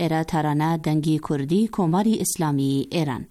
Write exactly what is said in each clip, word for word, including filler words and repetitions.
ایرا ترانه دنگی کردی کماری اسلامی ایران.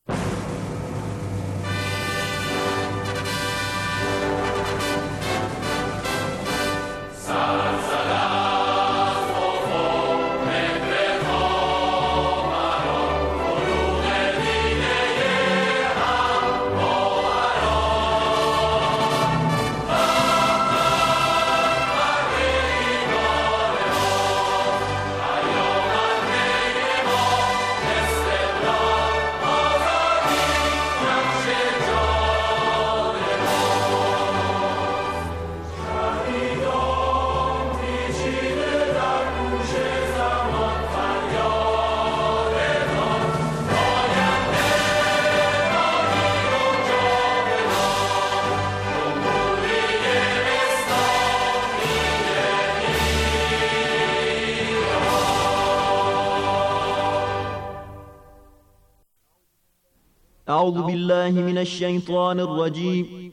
أعوذ بالله من الشيطان الرجيم.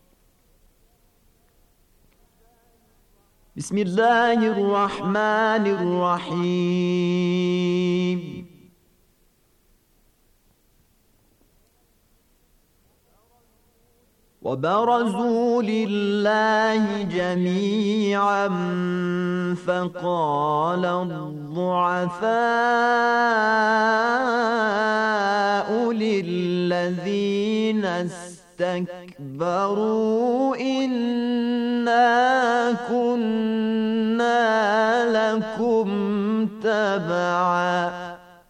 بسم الله الرحمن الرحيم. وبرزوا لله جميعا فقال الضعفاء للذين استكبروا إنا كنا لكم تبعا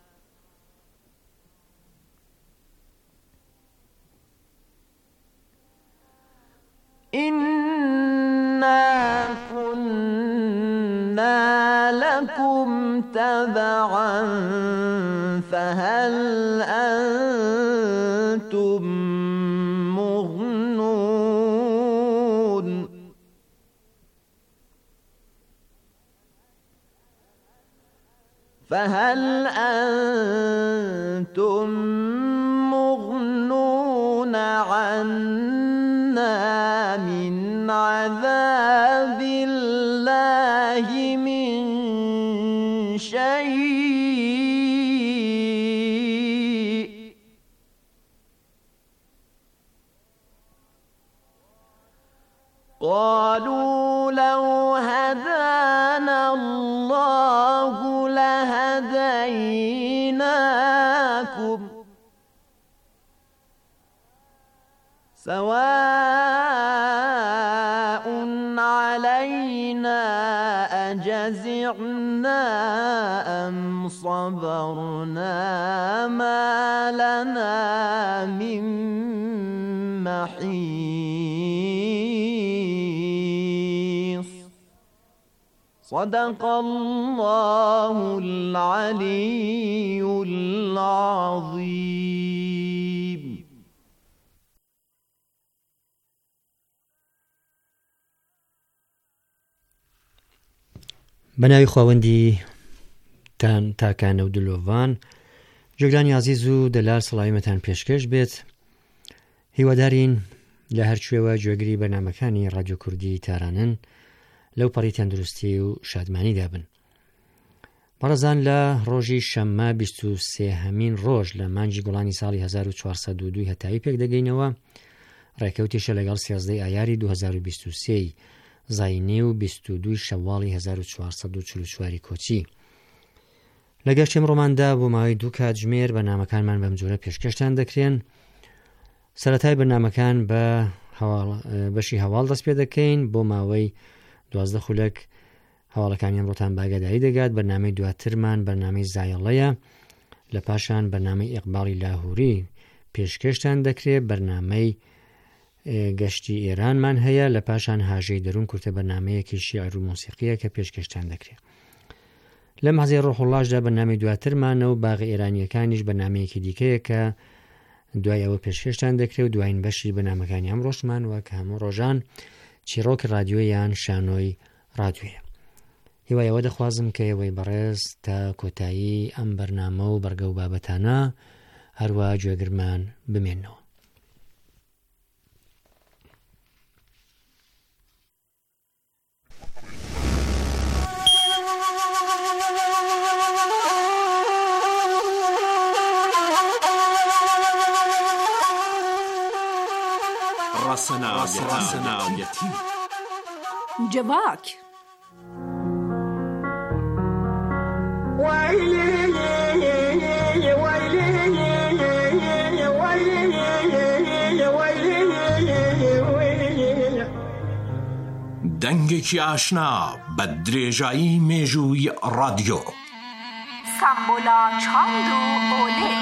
إنا كنا لكم تبعا فهل أنتم مغنون فهل أنتم مغنون عنا من عذاب الله من شيء قالوا لو هدانا الله لهديناكم سواء علينا أجزعنا أم صبرنا ما لنا من محيص صدق الله العلي العظيم. بەناوی خواوەندی تان تاکانە و دلۆڤان جێگرانی عزیز و دەلار سەڵاویمەتان پێشکەش بێت. هیوادارین لە هەر کوێوە گوێگری بەرنامەکانی ڕادیۆ کوردی تارانن لەو پەڕی تەندروستی و شادمانیدا بن. بەڕێزان لە ڕۆژی شەممە بیست و سێهەمین ڕۆژ لە مانگی گوڵانی ساڵی هەزار و چوارسەد و دوو هەتاوی پێک دەگەینەوە ڕێکەوتیشە لەگەڵ سیازدەی ئایاری دوو هەزار و بیست و سێ زاینێ و بیست و دوو شەواڵی هەزار و چوارسەد و چل و چواری کۆچی. لە گەشتم ڕۆماندا بۆ ماوەی دوو کاتژمێر بەرنامەکانمان بەم جۆرە پێشکەشتان دەکرێن. سەرەتای بەرنامەکان بە بەشی هەواڵ دەست پێ دەکەین بۆ ماوەی دوازدە خولەک هەواڵەکانی ئەمڕۆتان باگاداری دەگات. بەرنامەی دواترمان بەرنامەی زایەڵەیە، لە پاشان بەرنامەی ئیقباڵی لاهووری پێشکەشتان دەکرێت. بەرنامەی گەشتی ئێرانمان هەیە، لە پاشان هاژەی دەروون کورتە بەرنامەیەکی شیعر و مۆسیقیە کە پێشکەشتان دەکرێت. لە مەحزەی ڕۆحوڵڵاشدا بەرنامەی دواترمانە و باغی ئێرانیەکانیش بەرنامەیەکی دیکەیە کە دوای ئەوە پێشکەشتان دەکرێت و دوایین بەشی بەرنامەکانی ئەمڕۆشمان وە کە هەموو ڕۆژان چیرۆکی رادیۆیان شانۆی رادیۆیە. هیوایەوە دەخوازم کە ئێوەی بەڕێز تا کۆتایی ئەم بەرنامە و بەرگە و بابەتانە هەروە گوێگرمان بمێنەوە. ڕاستەناوەتی جواک دەنگێکی ئاشنا بە درێژایی مێژووی ڕادیۆ سامبۆلا چاند و ئۆلێ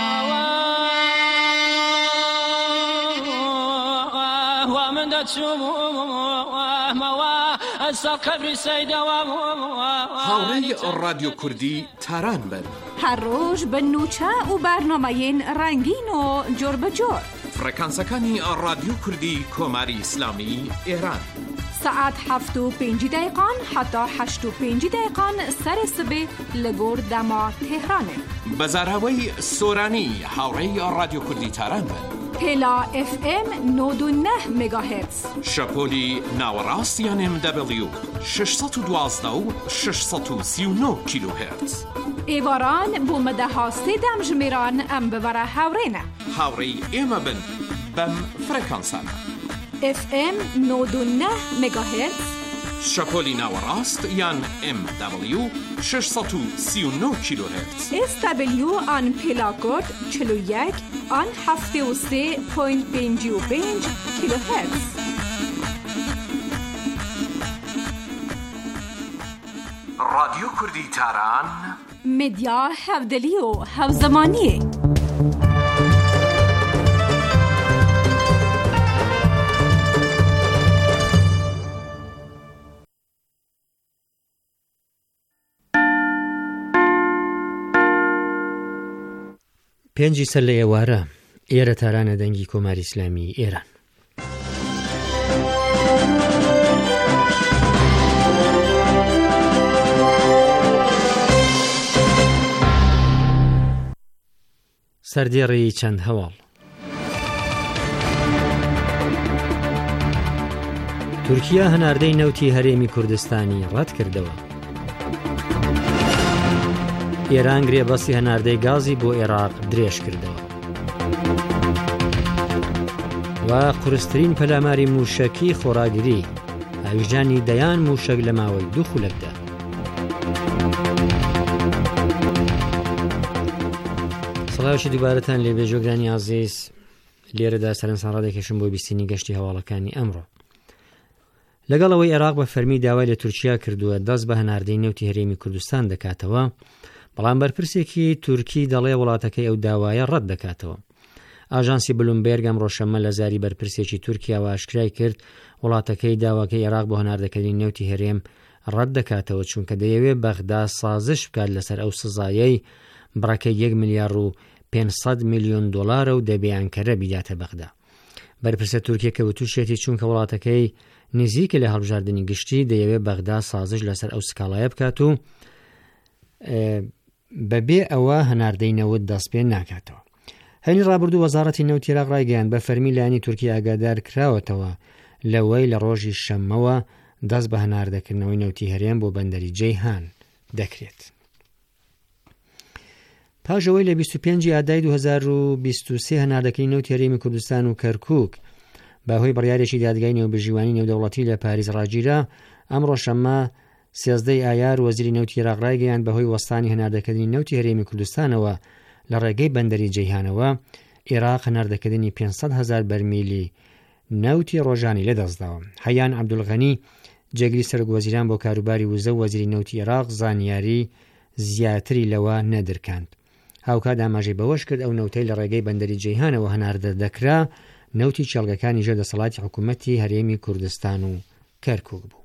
هاوڕێی ڕادیۆ کوردی تاران بن هەر ڕۆژ بە نوچە و بەرنامەیەن ڕەنگین و جۆر بەجۆر فڕەکانسەکانی ڕادیۆ کوردی کۆماری ئیسلامی ئێران سعات هەفت و پێنج دقیقان حتا هەشت و پێنج دقیقان سەرێ سبێ لە گۆر دەما تێهرانێ بەزاراوەی سۆرانی هاوڕێی ڕادیۆ کوردی تاران بن هێلا ئف ئێم نۆد و نە مێگاهێرتز شەپۆلی ناوەڕاست یان ئێم دەبلیو شەشسەد و دوازدە و شەشسەد و سی و نۆ کیلۆهێرتز ئێواران بۆ مەدەها سێدەم ژمێران ئەم ببەرە هاوڕێنە هاوڕێی ئێمە بن بەم فڕەکانسانە ئف ئێم نۆد و نە مێگاهێرتز شەپۆلی ناوەڕاست یان ئێم دەبلیو شەشسەد و سی و نۆ کیلۆهێرتز ئێس دەبلیو ئان پێلاکۆت چل و یەک ئان هەفتێ و سێ پۆینت پێنج و پێنج کیلۆهێرتز ڕادیۆ کوردی تاران مدیا هەودەلی و هەوزەمانیە پێنجی سەر لە ئێوارە ئێرە تارانە دەنگی کۆماری ئیسلامی ئێران. سەردێڕی چەند هەواڵ. تورکیا هەناردەی نەوتی هەرێمی کوردستانی ڕەت کردەوە. ئێران گرێبەستی هەناردەی گازی بۆ عێراق درێژ کردەوە. و قورسترین پەلاماری موشەکی خۆراگری هاویژانی دەیان موشەک لە ماوەی دوو خولەکدا. سڵاوشی دووبارەتان لێبێ جۆگرانی عەزیز، لێرەدا سەرنجام ڕادێکێشم بۆ بیستنی گەشتی هەواڵەکانی ئەمڕۆ. لەگەڵەوەی عێراق بە فەرمی داوای لە تورکیا کردووە دەست بە هەناردەی نەوتی هەرێمی کوردستان دەکاتەوە، بەڵام بەرپرسێکی تورکی دەڵێ وڵاتەکەی ئەو داوایە ڕەت دەکاتەوە. ئاژانسی بلومبێرگ ئەم ڕۆژەمە لە زاری بەرپرسێکی تورکیاوە ئاشکرای کرد وڵاتەکەی داواکەی عێراق بۆ هەناردەکردنی نەوتی هەرێم ڕەت دەکاتەوە، چونکە دەیەوێت بەغدا سازش بکات لەسەر ئەو سزایەی بڕەکەی یەک ملیار و پێنج میلیۆن دۆلارە و دەبێ ئەنکەرە بیداتە بەغدا. بەرپرسە تورکیا کە وتوشێتی چونکە وڵاتەکەی نزیکە لە هەڵبژاردننی گشتی دەیەوێت بەغدا سازش لەسەر ئەو سکاڵایە بکات و بەبێ ئەوە هەناردەی نەوت دەست پێ ناکاتەوە. هەینی ڕابردوو وەزارەتی نەوتی عێراق ڕایگەیاند بە فەرمی لایەنی تورکیا ئاگادار کراوەتەوە لەوەی لە ڕۆژی شەممەوە دەست بە هەناردەکردنەوەی نەوتی هەرێم بۆ بەندەری جەیهان دەکرێت. پاژەوەی لە بیست و پێنجی ئادای دوو هەزار و بیست و سێ هەناردەکەی نەوتی هەرێمی کوردستان و کەرکووک بەهۆی بڕیارێکی دادگای نێوبژیوانی نێودەوڵەتی لە پاریس ڕاگیرا، ئەمڕۆ شەممە سێزدەی ئایار وەزیری نەوتی عێراق ڕایگەیاند بەهۆی وەستانی هەناردەکردنی نەوتی هەرێمی کوردستانەوە لە ڕێگەی بەندەری جەیهانەوە عێراق هەناردەکردنی پێنج هەزار بەرمیلی نەوتی ڕۆژانی لەدەستداوە. حەیان عەبدولغەنی جێگری سەرۆکوەزیران بۆ کاروباری وزە و وەزیری نەوتی عێراق زانیاری زیاتری لەوە نەدرکاند. هاوکات ئاماژەی بەوەش کرد ئەو نەوتەی لە ڕێگەی بەندەری جەیهانەوە هەناردە دەکرا نەوتی چێڵگەکانی ژێردەسەڵاتی حکوومەتی هەرێمی کوردستان و کەرکووک بوو.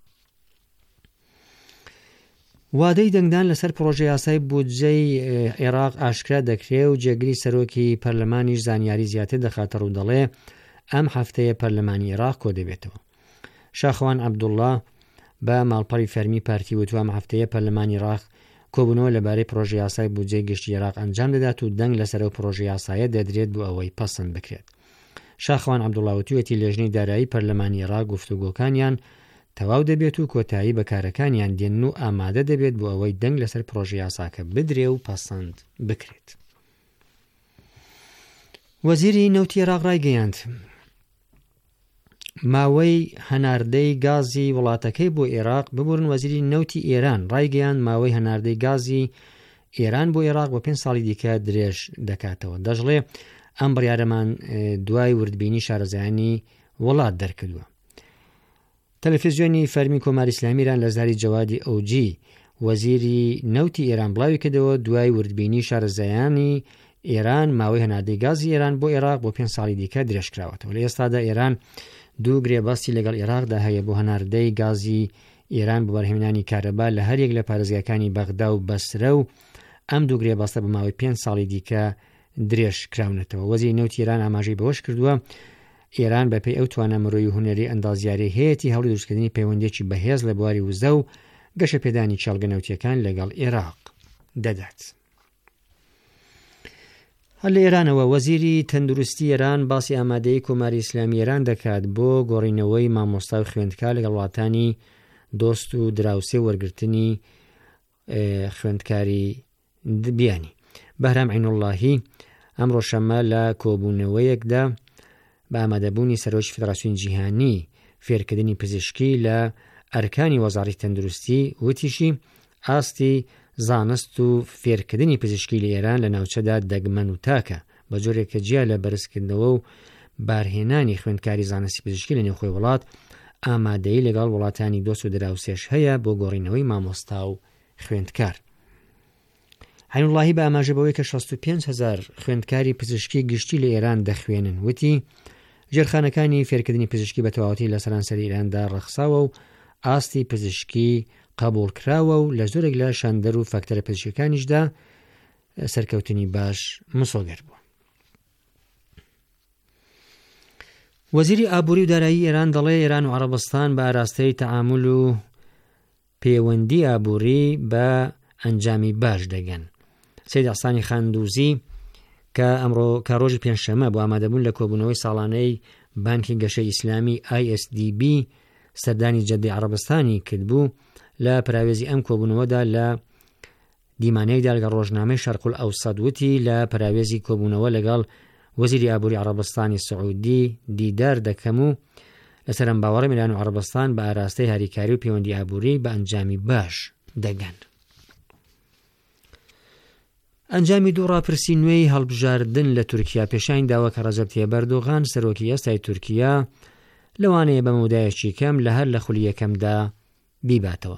وادەی دەنگدان لەسەر پرۆژەی یاسای بودجەی عێراق ئاشکرا دەکرێت و جێگری سەرۆکی پەرلەمانیش زانیاری زیاتر دەخاتە ڕوو دەڵێ ئەم هەفتەیە پەرلەمانی عێراق کۆ دەبێتەوە. شاخەوان عەبدوڵڵا بە ماڵپەڕی فەرمی پارتی وتووە ئەم هەفتەیە پەرلەمانی عێراق کۆبوونەوە لەبارەی پرۆژەی یاسای بودجەی گشتی عێراق ئەنجام دەدات و دەنگ لەسەر ئەو پرۆژەی یاسایە دەدرێت بۆ ئەوەی پەسەند بکرێت. شاخەوان عەبدوڵڵا وتووەتی لێژنەی دارایی پەرلەمانی عێراق گفتوگۆکانیان تەواو دەبێت و کۆتایی بەکارەکانیان دێن و ئامادە دەبێت بۆ ئەوەی دەنگ لەسەر پرۆژەی یاساکە بدرێ و پەسەند بکرێت. وەزیری نەوتی عێراق ڕایگەیاند ماوەی هەناردەی گازی وڵاتەکەی بۆ عێراق ببورن. وەزیری نەوتی ئێران ڕایگەیاند ماوەی هەناردەی گازی ئێران بۆ عێراق بۆ پێنج ساڵی دیکە درێژ دەکاتەوە. دەژڵێ ئەم بڕیارەمان دوای وردبینی شارەزایانی وڵات دەرکردووە. تەلەڤیزیۆنی فەرمی کۆماری ئیسلامی ئێران لە زاری جەوادی ئەوجی وەزیری نەوتی ئێران بڵاوی کردەوە دوای وردبینی شارەزایانی ئێران ماوەی هەناردەی گازی ئێران بۆ عێراق بۆ پێنج ساڵی دیکە درێژکراوەتەوە. لە ئێستادا ئێران دوو گرێباستی لەگەڵ عێراقدا هەیە بۆ هەناردەی گازی ئێران بۆ بەرهێنانی کارەبا لە هەر یەک لە پارێزگاکانی بەغدا و بەسرە و ئەم دوو گرێباستە بە ماوەی پێنج ساڵی دیکە درێژ کراونەتەوە. وەزیری نەوتی ئێران ئاماژەی بەوەش کردووە ئێران بەپێی ئەو توانە مرۆیی و هونەری ئەندازیاری هەیەی هەوڵی دروستکردنی پەیوەندێکی بەهێز لە بواری وزە و گەشە پێدانی چاڵگە نەوتیەکان لەگەڵ عێراق دەدات. هەر لە ئێرانەوە وەزیری تەندروستی ئێران باسی ئامادەی کۆماری ئیسلامی ئێران دەکات بۆ گۆڕینەوەی مامۆستا و خوێندکار لەگەڵ وڵاتانی دۆست و دراوسێ وەرگرتنی خوێندکاری بیانی. بەهرام عینوڵڵاهی ئەمڕۆ شەمە لە کۆبوونەوەیەکدا بە ئامادەبوونی سەرۆکی فێدراسیۆنی جیهانی فێرکردنی پزیشکی لە ئەرکانی وەزارەتی تەندروستی وتیشی ئاستی زانست و فێرکردنی پزیشکی لە ئێران لە ناوچەدا دەگمەن و تاکە بە جۆرێکە جیا لە بەرزکردنەوە و بارهێنانی خوێندکاری زانستی پزیشکی لە نێوخۆی وڵات ئامادەی لەگەڵ وڵاتانی دۆست و دراوسێش هەیە بۆ گۆڕینەوەی مامۆستا و خوێندکار. عینوڵڵاهی بە ئاماژەبەوەی کە شەست و پێنج هەزار خوێندکاری پزیشکی گشتی لە ئێران دەخوێنن وتی ژێرخانەکانی فێرکردنی پزیشکی بە تەواوەتی لە سەرانسەری ئێراندا ڕەخساوە و ئاستی پزیشکی قبول کراوە و لە زۆرێک لە شاندەر و فەکتەرە پزیشکیەکانیشدا سەرکەوتنی باش مسۆگەر بووە. وەزیری ئابووری و دارایی ئێران دەڵێ ئێران و عەرەبستان بە ئاراستەی تەعامل و پەیوەندی ئابووری بە ئەنجامی باش دەگەن. سەید ئەحسانی خاندووزی کە ئەمڕۆ کارۆژی پێنجشەمە بۆ ئامادەبوون لە کۆبوونەوەی ساڵانەی بانکی گەشەی ئیسلامی آی ئێس دی بی سەردانی جەدەی عەرەبستانی کردبوو لە پراوێزی ئەم کۆبوونەوەدا لە دیمانەیەکدا لەگەڵ ڕۆژنامەی شەرق الئەوسەد وتی لە پراوێزی کۆبوونەوە لەگەڵ وەزیری ئابووری عەرەبستانی سعودی دیدار دەکەم و لەسەر ئەم باوەڕەم ئێران و عەرەبستان بە ئاراستەی هاریکاری و پەیوەندی ئابووری بە ئەنجامی باش دەگەن. ئەنجامی دوو ڕاپرسی نوێی هەڵبژاردن لە تورکیا پێشانی داوە کە ڕەجەب تاییب ئەردۆغان سەرۆکی ئێستای تورکیا لەوانەیە بە مەودایەکی کەم لە هەر لە خولی یەکەمدا بیباتەوە.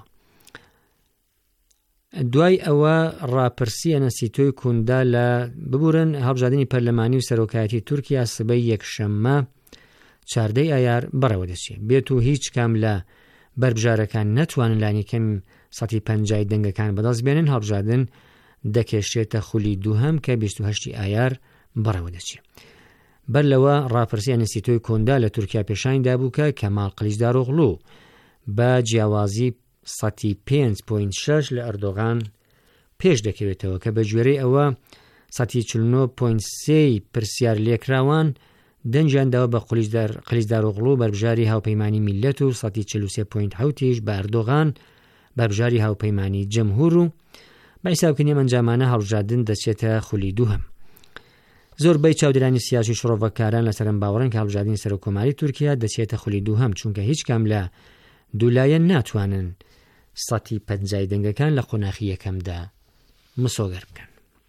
دوای ئەوە ڕاپرسی ئەنەسی تۆی کوندا لە ببورن هەڵبژاردننی پەرلەمانی و سەرۆکایەتی تورکیا سبەی یەکشەممە چاردەی ئایار بەڕێوە دەچێت بێت و هیچ کام لە بەربژارەکان نەتوانن لانی کەم سەتی پەنجای دەنگەکان بەدەست بێنن. هەڵبژاردن دەکێشێتە خولی دووهەم کە بیست و هەشتی ئایار بەڕێوە دەچێت. بەر لەوە ڕاپرسی ئەنەسی تۆی کۆندا لە تورکیا پێشانیدا بوو کە کەمال قلیچداروغلو بە جیاوازی سەتی پێنج پۆینت شەش لە ئەردۆغان پێش دەکەوێتەوە کە بە گوێرەی ئەوە سەتی چل و نۆ پۆینت سێ پرسیار لێکراوان دەنجانداوە بە قلیچداروغلو بەربژاری هاوپەیمانی میلەت و سەتی چل و سێ پۆینت حوتیش بە ئەردۆغان بەربژاری هاوپەیمانی جەمهور و بە حیسابکردنی ئەنجامانە هەڵبژاردن دەچێتە خولی دووهەم. زۆربەی چاودێرانی سیاسی و شڕۆڤەکاران لەسەرم باوەڕن کە هەڵبژاردننی سەرۆکۆماری تورکیا دەچێتە خولی دووهەم چونکە هیچ کام لە دوولایەن ناتوانن سەتی پەنجای دەنگەکان لە قۆناغی یەکەمدا مسۆگەر بکەن.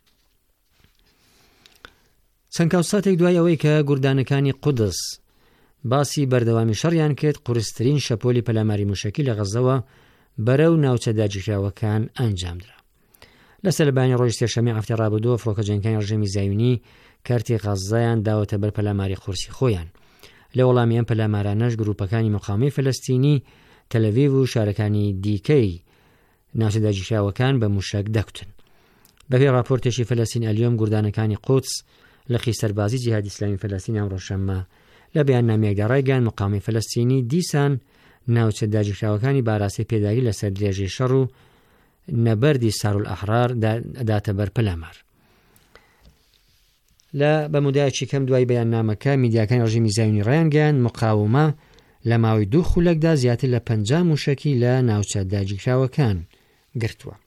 چەند کاوساتێک دوای ئەوەی کە گوردانەکانی قودس باسی بەردەوامی شەڕیان کرد قورسترین شەپۆلی پەلاماری موشەکی لە غەزەوە بەرەو ناوچە داگیرراوەکان ئەنجامدرا. لەسەر بەیانی ڕۆژی سێشەممەی هەفتەی ڕابردووە فڕۆکە جەنگەکانی ڕژێمی زایونی کارتی غەزایان داوەتە بەر پەلاماری قورسی خۆیان. لە وەڵامی ئەم پەلامارانەش گروپەکانی مقاومەی فەلەستینی تەلەڤیڤ و شارەکانی دیکەی ناوچە داگیرراوەکان بە موشک دەکوتن. بەپێی راپۆرتێکی فەلەستین ئەلیۆم گوردانەکانی قودس لە قی سەربازی جیهادی ئیسلامی فەلەستین ئەمڕۆ شەممە لە بەیاننامەیەکدا ڕایگەیاند مقاومەی فەلەستینی دیسان ناوچە داگیرراوەکانی باراسەی پێداوی لەسەر درێژەی شەڕ و نەبەردی سارولئەحرار داتە بەر پەلامار. لە بەمودایەکی کەم دوای بەیاننامەکە میدیاکانی ڕژیمی زایونی ڕایانگەیاند مقاومە لە ماوەی دوو خولەکدا زیاتر لە پەنجا موشکی لە ناوچە داگیرراوەکان گرتووە.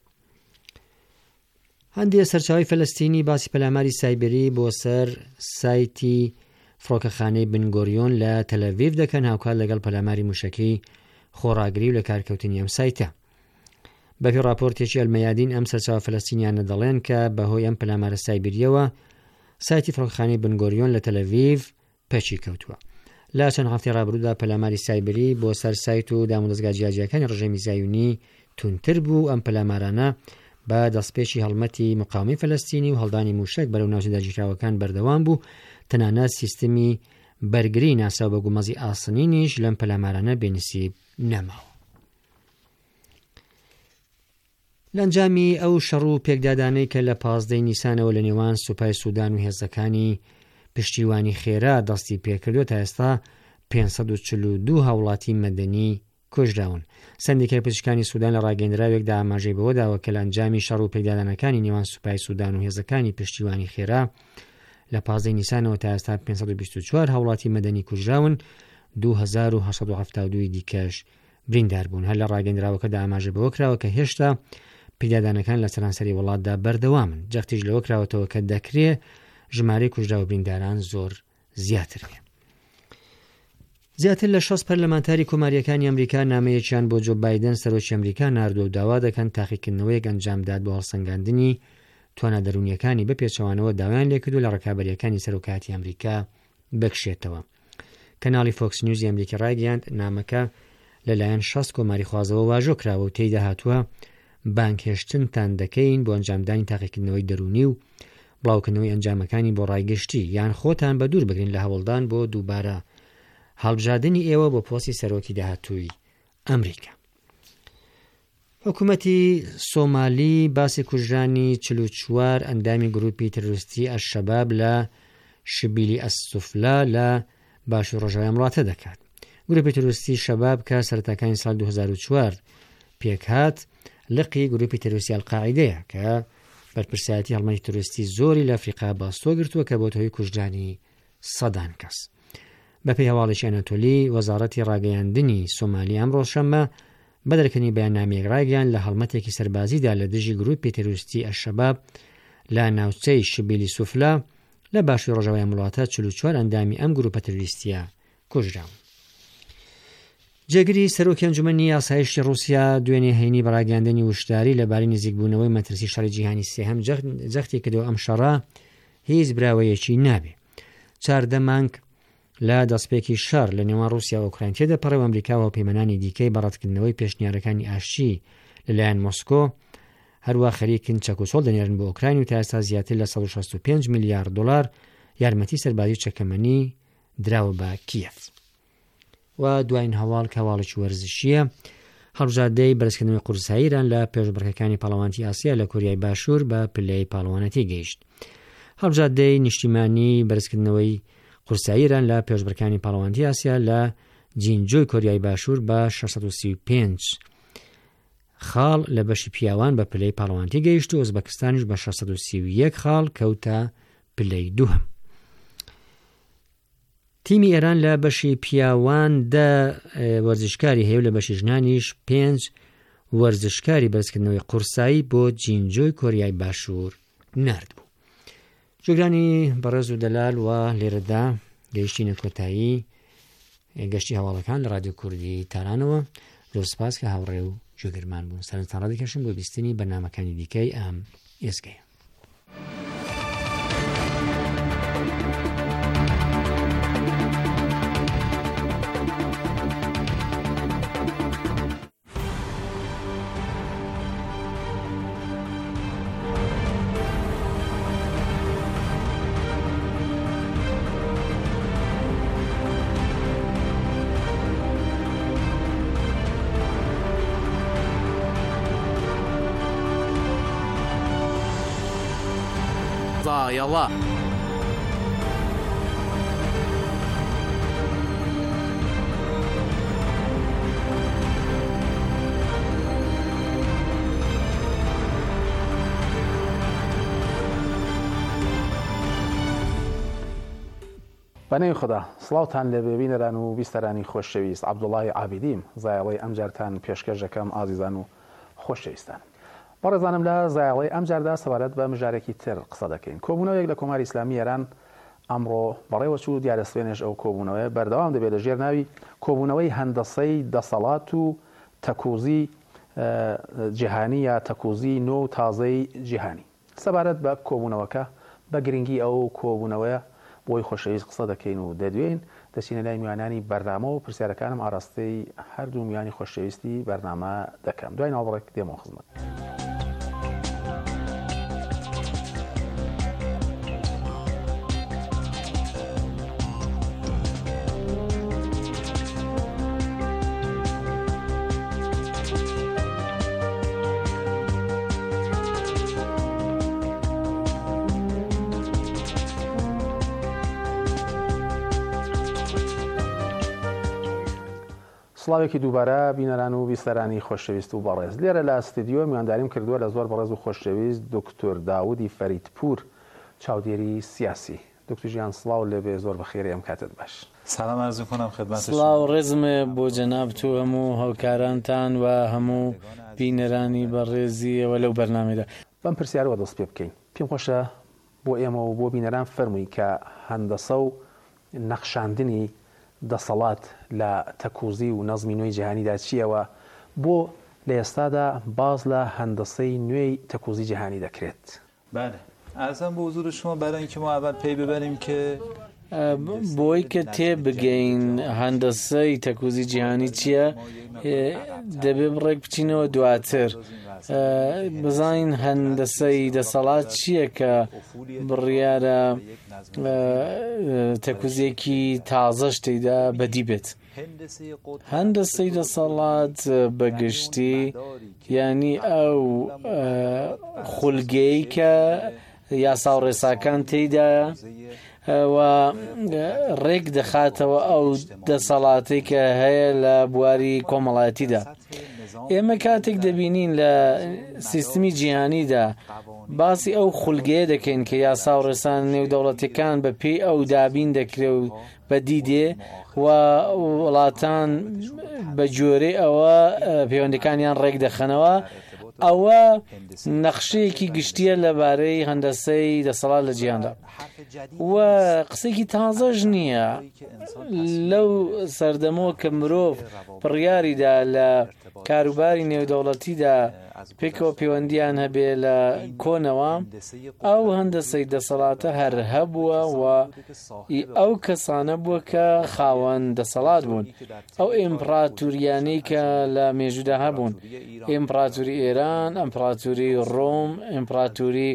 هەندێک سەرچاوی فەلەستینی باسی پەلاماری سایبەری بۆ سەر سایتی فڕۆکەخانەی بنگۆریۆن لە تەلەڤیڤ دەکەن هاوکات لەگەڵ پەلاماری موشەکەی خۆڕاگری و لە کارکەوتنی ئەم سایتە. بەپی راپۆرتێکی ئەلمەیادین ئەم سەرچاوە فەلەستینیانە دەڵێن کە بەهۆی ئەم پەلامارە سایبریەوە سایتی فڕۆکەخانەی بنگۆریۆن لە تەلەڤیڤ پەچی کەوتووە. لا چەند هەفتەی ڕابردوودا پەلاماری سایبری بۆ سەر سایت و دامودەستگا جیاجیەکانی ڕژێمی زایونی تونتر بوو. ئەم پەلامارانە بە دەستپێکی هەڵمەتی مقاومەی فەلەستینی و هەڵدانی موشک بەرەو ناوچە داگیرراوەکان بەردەوام بوو. تەنانەت سیستمی بەرگری ناسا بە گومەزی ئاسنینیش لەم پەلامارانە بێنسیب نەماوە. لەنجامی ئەو شەڕ و پێکدادانەی کە لە پازدەی نیسانەوە لە نێوان سوپای سوودان و هێزەکانی پشتیوانی خێرا دەستی پێکردووە تا ئێستا پێنج سەد و چل و دوو هاوڵاتی مەدەنی کوژراون. سندیکای پزیشکانی سوودان لە ڕاگەیەندراوێکدا ئاماژەی بەوە داوە کە لە ئەنجامی شەڕ و پێکدادانەکانی نێوان سوپای سوودان و هێزەکانی پشتیوانی خێرا لە پازدەی نیسانەوە تا ئێستا پێنج سەد و بیست و چوار هاوڵاتی مەدەنی کوژراون، دوو هەزار و هەشت سەد و هەفتاد و دوو دیکەش بریندار بوون. هەر لە ڕاگەیەندراوەکەدا ئاماژە بەوە کراوە کە هێشتا پێکدادانەکان لە سەرانسەری وڵاتدا بەردەوامن. جەختیش لەوە کراوەتەوە کە دەکرێت ژمارەی کوژرا و برینداران زۆر زیاتر بێت. زیاتر لە شەش پەرلەمانتاری کۆماریەکانی ئەمریکا نامەیەکیان بۆ جۆ بایدن سەرۆکی ئەمریکا ناردووە و داوا دەکەن تاقیکردنەوەیەک ئەنجامدات بۆ هەڵسەنگاندنی توانە دەرونیەکانی بە پێچەوانەوە داوایان لێکردو لە ڕکابەریەکانی سەرۆکاتی ئەمریکا بکشێتەوە. کەناڵی فۆکس نیوزی ئەمریکی ڕایگەیاند نامەکە لەلایەن شەست کۆماری خوازەوە واژۆ کراوە و تێیدا هاتووە بانکهێشتنتان دەکەین بۆ ئەنجامدانی تاقیکردنەوەی دەرونی و بڵاوکردنەوەی ئەنجامەکانی بۆ ڕایگەشتی یان خۆتان بە دوور بگرین لە هەوڵدان بۆ دووبارە هەڵبژاردننی ئێوە بۆ پۆستی سەرۆکی داهاتووی ئەمریکا. حکوومەتی سۆمالی باسی کوژرانی چل و چوار ئەندامی گروپی تەرۆریستی ئەشەباب لە شبیلی ئەسسوفلا لە باشوور ڕۆژاوی وڵاتە دەکات. گروپی تەرۆریستی شەباب کە سەرەتاکانی ساڵ دوو هەزار و چوار پێکهات لقی گروپی تەرۆریستی ئەلقاعیدەیە کە بەرپرسایەتی هەڵمەتی تەرۆریستی زۆری لە ئەفریقا باستۆ گرتووە کە بۆ هۆی کوژرانی سەدان کەس. بەپێی هەواڵێکی ئەنەتۆلی وەزارەتی ڕاگەیاندنی سۆمالی ئەمڕۆ شەممە بە دەرکردنی بەیاننامەیەک ڕایگەیاند لە هەڵمەتێکی سەربازیدا لە دژی گروپی تەرۆریستی ئەشەباب لە ناوچەی شبیلی سوفلا لە باشووری ڕۆژاوای وڵاتە چل و چوار ئەندامی ئەم گروپە تەرۆریستیە کوژراون. جێگری سەرۆکی ئەنجومەنی ئاسایشتی رووسیا دوێنێ هەینی بەڕاگەیاندنی وشداری لەبارەی نزیکبوونەوەی مەترسی شەڕی جیهانی سێهەم جەختی کردەوە ئەم شەڕە هیچ براوەیەکی نابێ. چاردە مانگ لە دەستپێکی شەڕ لە نێوان رووسیا و ئوکراین تێدەپەڕێ و ئەمریکا و پەیمانانی دیکەی بەڕەتکردنەوەی پێشنیارەکانی ئاشتی لەلایەن مۆسکۆ هەروە خەریکن چەکوچۆڵ دەنێرن بۆ ئوکراین و تا ئێستا زیاتر لە سەد و شەست و پێنج میلیارد دۆلار یارمەتی سەربازی و چەکەمەنی دراوە بە کیەف. و دوایین هەواڵ کە هەواڵێکی وەرزشیە هەڵبژاردەی بەرزکردنەوەی قورسایی ئیران لە پێشبڕکەکانی پاڵەوانتی ئاسیا لە کۆریای باشوور بە پلەی پاڵەوانەتی گەیشت. هەڵبژاردەی نیشتیمانی بەرزکردنەوەی قورسایی ئیران لە پێشبڕکەکانی پاڵەوانتی ئاسیا لە جینجۆی کۆریای باشوور بە شەش سەد و سی و پێنج خاڵ لە بەشی پیاوان بە پلەی پاڵەوانتی گەیشت و ئۆزبەکستانیش بە شەش سەد و سی و یەک خاڵ کەوتە پلەی دووهەم. تیمی ئێران لە بەشی پیاوان دە وەرزشکاری هەیە و لە بەشی ژنانیش پێنج وەرزشکاری بەرزکردنەوەی قورسایی بۆ جینجۆی کۆریای باشوور نرد بوو. جۆگرانی بەڕێز و دەلال و لێرەدا گەیشتینە کۆتایی گەشتی هەواڵەکان لە رادیۆ کوردی تارانەوە. زۆر سپاس کە هاوڕێ و جۆگرمان بوون. سەرنجتان ڕادەکەشم بۆ بیستنی بەرنامەکانی دیکەی ئەم ئێسکەیە. ضایەڵە بەنێوی خوددا سڵاوتان لە بێبینەران و بیستەرانی خۆشەویست. عەبدوڵڵای عابیدیم زایەڵەی ئەم جارتان پێشکەش دەکەم ئازیزان و خۆشەویستان. بەڕێزانم لە زایەڵەی ئەم جاردا سەبارەت بە مژارێکی تر قسە دەکەین. کۆبوونەوەیەک لە کۆماری ئیسلامی ئێران ئەمڕۆ بەڕێوەچوو دیارەسوێنێش ئەو کۆبوونەوەی بەردەوام دەبێت لە ژێر ناوی کۆبوونەوەی هەندەسەی دەسەڵات و تەکوزی جیهانی یا تەکوزی نۆ و تازەی جیهانی. سەبارەت بە کۆبوونەوەکە بە گرنگی ئەو کۆبوونەوەیە بۆی خۆشەویست قسە دەکەین و دەدوێن دەچینە لای میوانانی بەرنامە و پرسیارەکانم ئاراستەی هەردوو میوانی خۆشەویستی بەرنامە دەکەم. دوای ناوەڕێک دێمەوە خزمەت. سڵاوێکی دووبارە بینەران و بیستەرانی خۆشەویست و بەڕێز لێرە لە ئەستیدیۆ میوانداریم کردووە لە زۆر بەڕێز و خۆشەویست دکتۆر داودی فەریدپور چاودێری سیاسی. دکتۆر ژیان سڵاو لەبێ زۆر بەخێری ئەم کاتت باش. سلام عرض می‌کنم خدمت شما. سڵاو ڕێزمە بۆ جەناب تو هەموو هاوکارانتان و هەموو بینەرانی بەڕێزی ئەوە لەو بەرنامەدا. بەم پرسیارەوە دەست پێ بکەین. پێم خۆشە بۆ ئێمە و بۆ بینەران فەرمووی کە هەندەسە و نەخشاندنی دەسەڵات لە تەکوزی و نەزمی نوێی جیهانیدا چیەوە بۆ لە ئێستادا باز لە هەندەسەی نوێی تەکوزی جیهانی دەکرێت. بله ئەرزم بۆ حضور شما برای اینکه ما اول پی ببریم که بۆی کە تێبگەین هەندەسەی تەکوزی جیهانی چییە دەبێ بڕێک بچینەوە دواتر بزانین هەندەسەی دەسەڵات چییە کە بڕیارە تەکوزیەکی تازە شتێکدا بەدی بێت. هەندەسەی دەسەڵات بەگشتی یعنی ئەو خولگەی کە یاسا و ڕێساکان تێیدایە و ڕێک دەخاتەوە ئەو دەسەڵاتی کە هەیە لە بواری کۆمەڵایەتیدا. ئێمە کاتێک دەبینین لە سیستمی جیهانیدا باسی ئەو خولگەیە دەکەین کە یاسا و ڕێسان نێودەوڵەتیەکان بە پێی ئەو دابین دەکرێت و بەدیدێ و وڵاتان بە جۆرەی ئەوە پەیوەندەکانیان ڕێک دەخەنەوە. ئەوە نەخشەیەکی گشتیە لەبارەی هەندەسەی دەسەڵات لە جیهاندا و قسێکی تازەش نییە. لەو سەردەمەوە کە مرۆڤ بڕیاریدا لە کاروباری نێودەوڵەتیدا پێکەوە پەیوەندیان هەبێ لە کۆنەوە ئەو هەندەسەی دەسەڵاتە هەر هەبووە و ئەو کەسانە بووە کە خاوەن دەسەڵات بوون. ئەو ئیمپراتوریانەی کە لە مێژوودا هەبوون، ئیمپراتوری ئێران، ئیمپراتوری ڕۆم، ئیمپراتوری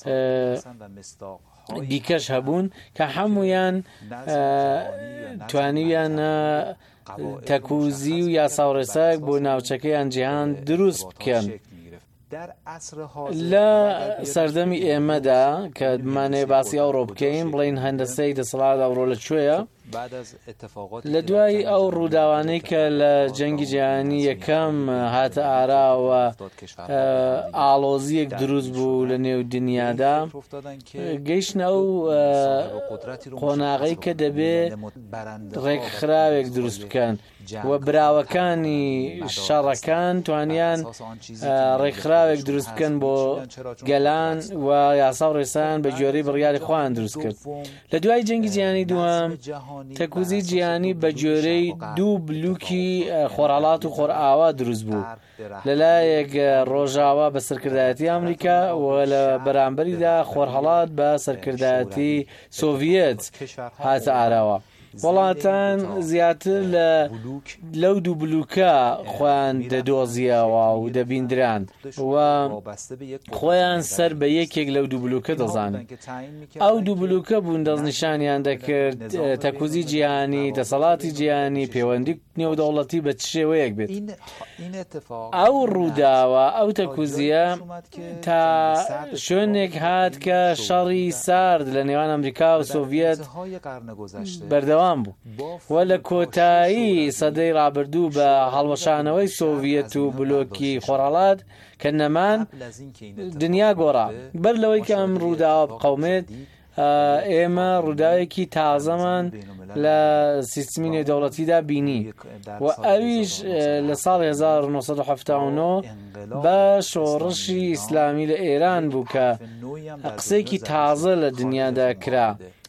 دیکەش هەبوون کە هەمویان توانیویان تەکوزی و یاساوڕێساک بۆ ناوچەکەیان جیهان دروست بکەن. لە سەردەمی ئێمەدا کە بمانێ باسی ئەوڕۆ بکەین بڵین هەندەسەی دەسەڵات ئەوڕۆ لەکوێیە لە دوای ئەو ڕووداوانەی کە لە جەنگی جیهانی یەکەم هاتە ئاراوە ئاڵۆزیەک دروست بوو لە نێو دنیادا گەیشتنە ئەو قۆناغەی کە دەبێ ڕێکخراوێک دروست بکەن و براوەکانی شەڕەکان توانیان ڕێکخراوێک دروست بکەن بۆ گەلان و یاسا و ڕێسان بە جۆرەی بڕیاری خۆیان دروست کرد. لە دوای جەنگی جیهانی دووەم تەکوزی جیهانی بە جۆرەی دوو بلووکی خۆرهەڵات و خۆرئاوا دروست بوو. لەلایەک ڕۆژاوا بە سەرکردایەتی ئەمریکا و لە بەرامبەریدا خۆرهەڵات بە سەرکردایەتی سۆڤیەت هاتە ئاراوە. وڵاتان زیاتر لە لەو دوو بلوکە خۆیان دەدۆزیەوە و دەبیندران و خۆیان سەر بە یەکێک لەو دوو بلوکە دەزانن. ئەو دوو بلوکە بوون دەستنیشانیان دەکرد تەکوزی جیهانی، دەسەڵاتی جیهانی، پەیوەندی نێودەوڵەتی بە چ شێوەیەک بێت. ئەو ڕووداوە ئەو تەکوزیە تا شوێنێک هات کە شەڕی سارد لە نێوان ئەمریکا و سۆڤیەت بەردەوام بوو و لە کۆتایی سەدەی ڕابردوو بە هەڵوەشانەوەی سۆڤیەت و بلۆکی خۆرهەڵات کە نەمان دنیا گۆڕا. بەر لەوەی کە ئەم ڕووداوە بقەومێت ئێمە ڕووداوێکی تازەمان لە سیستمی نێودەوڵەتیدا بینی و ئەویش لە ساڵی هەزار و نۆسەد و هەفتاد و نۆ بە شۆڕشی ئیسلامی لە ئێران بوو کە قسێکی تازە لە دنیادا کرا.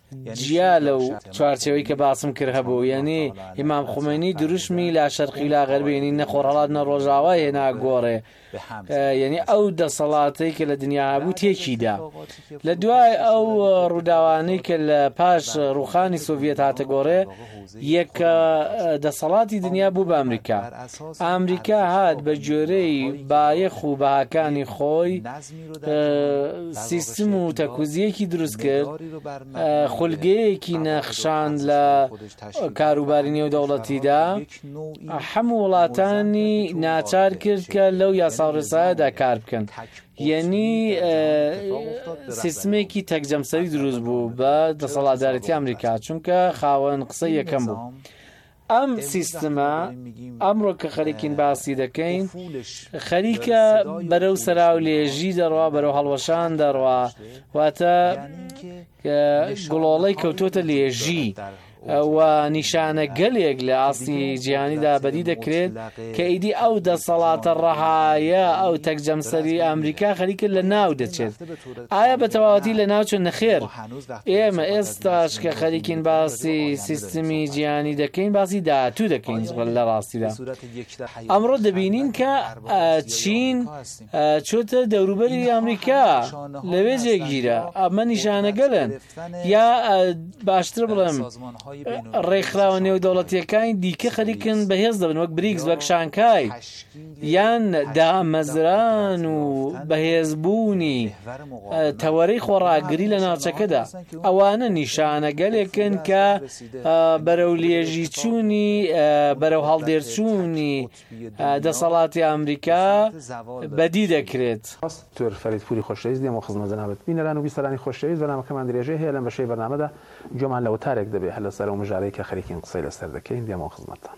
جیا لەو چوارچەوەی کە باسم کرد هەبوو، یعنی ئیمام خومینی دروشمی لا شەرقی لا غەربێنی نەخۆڕەڵات نە ڕۆژاوا هێنا گۆڕێ، یعنی ئەو دەسەڵاتەی کە لە دنیا هەبوو تێکیدا. لە دوای ئەو ڕووداوانەی کە لە پاش ڕوخانی سۆڤیەت هاتە گۆڕێ، یەک دەسەڵاتی دنیا بوو بە ئەمریکا. ئەمریکا هات بە جۆرەی بایەخ و بەهاکانی خۆی سیستم و تەکوزیەکی دروست کرد، خولگەیەکی نەخشاند لە کاروباری نێودەوڵەتیدا، هەموو وڵاتانی ناچار کرد کە لەو یاساڕێسایەدا کار بکەن. یعنی سیستمێکی تەکجەمسەری دروست بوو بە دەسەڵاتدارەتی ئەمریکا، چونکە خاوەن قسە یەکەم بوو. ئەم سیستمە ئەمڕۆ کە خەریکین باسی دەکەین، خەریکە بەرەو سەراو لێژی دەڕوا، بەرەو هەڵوەشان دەڕوا، واتە گوڵۆڵەی کەوتۆتە لێژی و نیشانە گەلێک لە ئاستی جیهانیدا بەدی دەکرێت کە ئیدی ئەو دەسەڵاتە ڕەهایە ئەو تەکجەمسەری ئەمریکا خەریکە لە ناو دەچێت. ئایا بە تەواوەتی لە ناو چون نەخێر؟ ئێمە ئێستاش کە خەریکین باسی سیستمی جیهانی دەکەین، باسی داهاتوو دەکەین لە ڕاستیدا. ئەمڕۆ دەبینین کە چین چۆتە دەوروبەری ئەمریکا، لەوێ جێگیرە. ئەمە نیشانە گەلن، یا باشتر بڵێم ڕێکخراوە نێودەوڵەتیەکانی دیکە خەریکن بەهێز دەبن، وەک بریکس، وەک شانکای، یان دامەزران و بەهێزبوونی تەوەرەی خۆڕاگری لە ناوچەکەدا. ئەوانە نیشانە گەلێکن کە بەرەو لێژی چوونی، بەرەو هەڵدێرچوونی دەسەڵاتی ئەمریکا بەدی دەکرێت. تۆر فەریدپوری خۆشەویست، دێمە خزمە جەنابەت بینەران و بیسەرانی خۆشەویست، بەنامەکەمان درێژەی هەیە لەم بەشەی بەرنامەدا گوێمان لە وتارێک دەبێت هەر لەسەر و مژارەی کە خەریکین قسەی لەسەر دەکەین. دێمە خزمەتتان.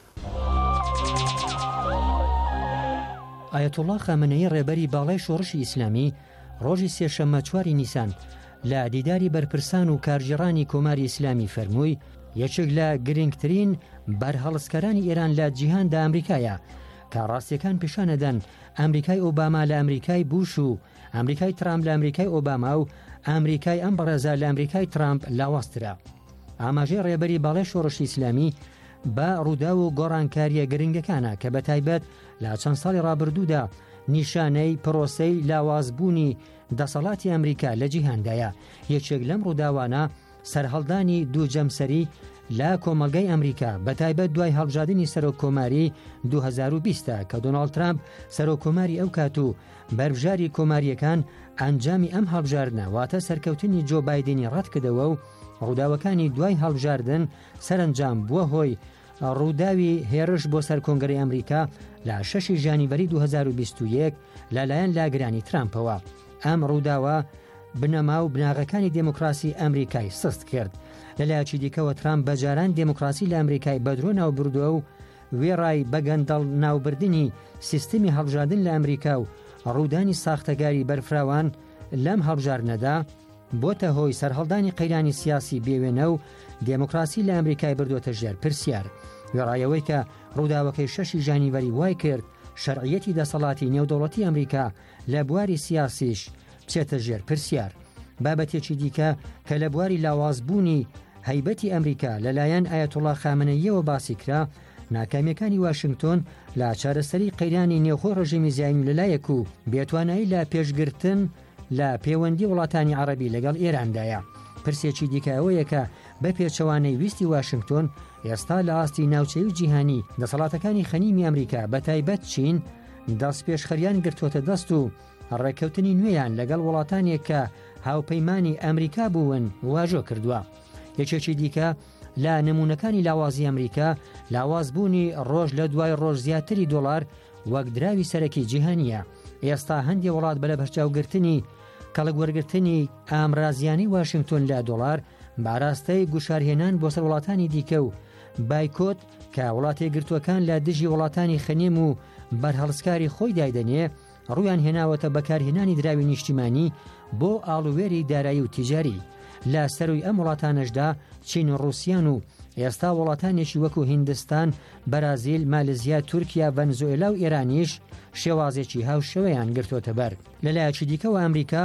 ئایەتوڵڵا خامنەیی ڕێبەری باڵای شۆڕشی ئیسلامی ڕۆژی سێشەممە چواری نیسان لە دیداری بەرپرسان و کارژێڕانی کۆماری ئیسلامی فەرمووی یەکێک لە گرنگترین بەرهەڵسکەرانی ئێران لە جیهاندا ئەمریکایە، کە ڕاستیەکان پیشانەدەن ئەمریکای ئۆباما لە ئەمریکای بوش و ئەمریکای ترامپ لە ئەمریکای ئۆباما و ئەمریکای ئەم بەڕێزە لە ئەمریکای ترامپ لاواسترا. ئاماژەی ڕێبەری باڵای شۆڕشی ئیسلامی بە ڕوودا و گۆڕانکاریە گرنگەکانە کە بە تایبەت لە چەند ساڵی ڕابردوودا نیشانەی پرۆسەی لاوازبوونی دەسەڵاتی ئەمریکا لە جیهاندایە. یەکێک لەم ڕووداوانە سەرهەڵدانی دوو جەمسەری لە کۆمەلگای ئەمریکا بە تایبەت دوای هەڵبژاردننی سەرۆک کۆماری دوو هەزار و بیستە کە دۆناڵد ترامپ سەرۆک کۆماری ئەو کات و بەربژاری کۆماریەکان ئەنجامی ئەم هەڵبژاردنە واتە سەرکەوتنی جۆ بایدنی ڕەتکردەوە و ڕووداوەکانی دوای هەڵبژاردن سەرنجام بووە هۆی ڕووداوی هێرش بۆ سەر کۆنگرەی ئەمریکا لە شەشی ژانیڤەری دوو هەزار و بیست و یەک لەلایەن لاگرانی ترامپەوە. ئەم ڕووداوە بنەما و بناغەکانی دموکراسی ئەمریکای سست کرد. لەلایەکی دیکەوە ترامپ بەجاران دموکراسی لە ئەمریکای بەدرۆ ناوبردووە و وێڕای بەگەندەڵ ناوبردنی سیستمی هەڵبژاردن لە ئەمریکا و ڕوودانی ساختەگاری بەرفراوان لەم هەڵبژاردنەدا بۆتە هۆی سەرهەڵدانی قەیرانی سیاسی بێوێنە و دموکراسی لە ئەمریکای بردوۆتە ژێر پرسیار. وێڕایەوەی کە ڕووداوەکەی شەشی ژانیڤەری وای کرد شەرعیەتی دەسەڵاتی نێودەوڵەتی ئەمریکا لە بواری سیاسیش بچێتە ژێر پرسیار. بابەتێکی دیکە کە لە بواری لاوازبوونی هەیبەتی ئەمریکا لەلایەن ئایەتوڵڵا خامنەییەوە باسی کرا، ناکامیەکانی واشنگتۆن لە چارەسەری قەیرانی نێوخۆی ڕژیمی زیانی لەلایەک و بێتوانایی لە پێشگرتن لە پەیوەندی وڵاتانی عەرەبی لەگەڵ ئێراندایە. پرسێکی دیکەوەیە کە بە پێچەوانەی ویستی واشنگتۆن ئێستا لە ئاستی ناوچەی و جیهانی دەسەڵاتەکانی خەنیمی ئەمریکا بە تایبەت چین دەست پێشخەریان گرتوۆتە دەست و ڕێکەوتنی نوێیان لەگەڵ وڵاتانێک کە هاوپەیمانی ئەمریکا بوون واژۆ کردووە. یەکێکی دیکە لە نمونونەکانی لاوازی ئەمریکا لاوازبوونی ڕۆژ لە دوای ڕۆژ زیاتری دۆڵار وەک دراوی سەرەکی جیهانیە. ئێستا هەندێک وڵات بە لە بەرچاوگرتنی کەڵک وەرگرتنی ئامرازیانی واشنگتۆن لە دۆڵار باراستەی گوشارهێنان بۆ سەر وڵاتانی دیکە و بایکۆت کە وڵاتی گرتوەکان لە دژی وڵاتانی خەنێم و بەرهەڵسکاری خۆی دایدەنێ ڕویان هێناوەتە بەکارهێنانی دراوی نیشتیمانی بۆ ئاڵوێری دارایی و تیجاری. لە سەروی ئەم وڵاتانەشدا چین و ڕووسیان و ئێستا وڵاتانێکی وەکو هیندستان، بەرازیل، مالزیا، تورکیا، ڤەنزوئێلا و ئێرانیش شێوازێکی هاوشەوەیان گرتوۆتە بەر. لەلایەکی دیکەوە ئەمریکا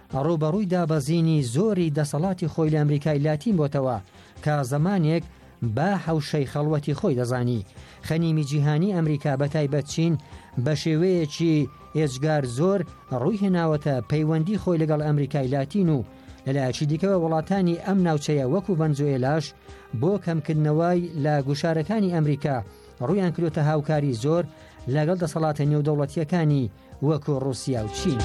ڕوبەڕووی دابەزینی زۆری دەسەڵاتی خۆی لە ئەمریکای لاتین بۆتەوە کە زەمانێک با حەوشەی خەڵوەتی خۆی دەزانی. خەنیمی جیهانی ئەمریکا بەتایبەت چین بە شێوەیەکی ئێجگار زۆر ڕووی هێناوەتە پەیوەندی خۆی لەگەڵ ئەمریکای لاتین و لەلایەکی دیکەوە وڵاتانی ئەم ناوچەیە وەکو ڤەنزوێلاش بۆ کەمکردنەوەی لە گوشارەکانی ئەمریکا ڕوویان کردوتە هاوکاری زۆر لەگەڵ دەسەڵاتە نێودەوڵەتیەکانی وەکو ڕووسیا و چین.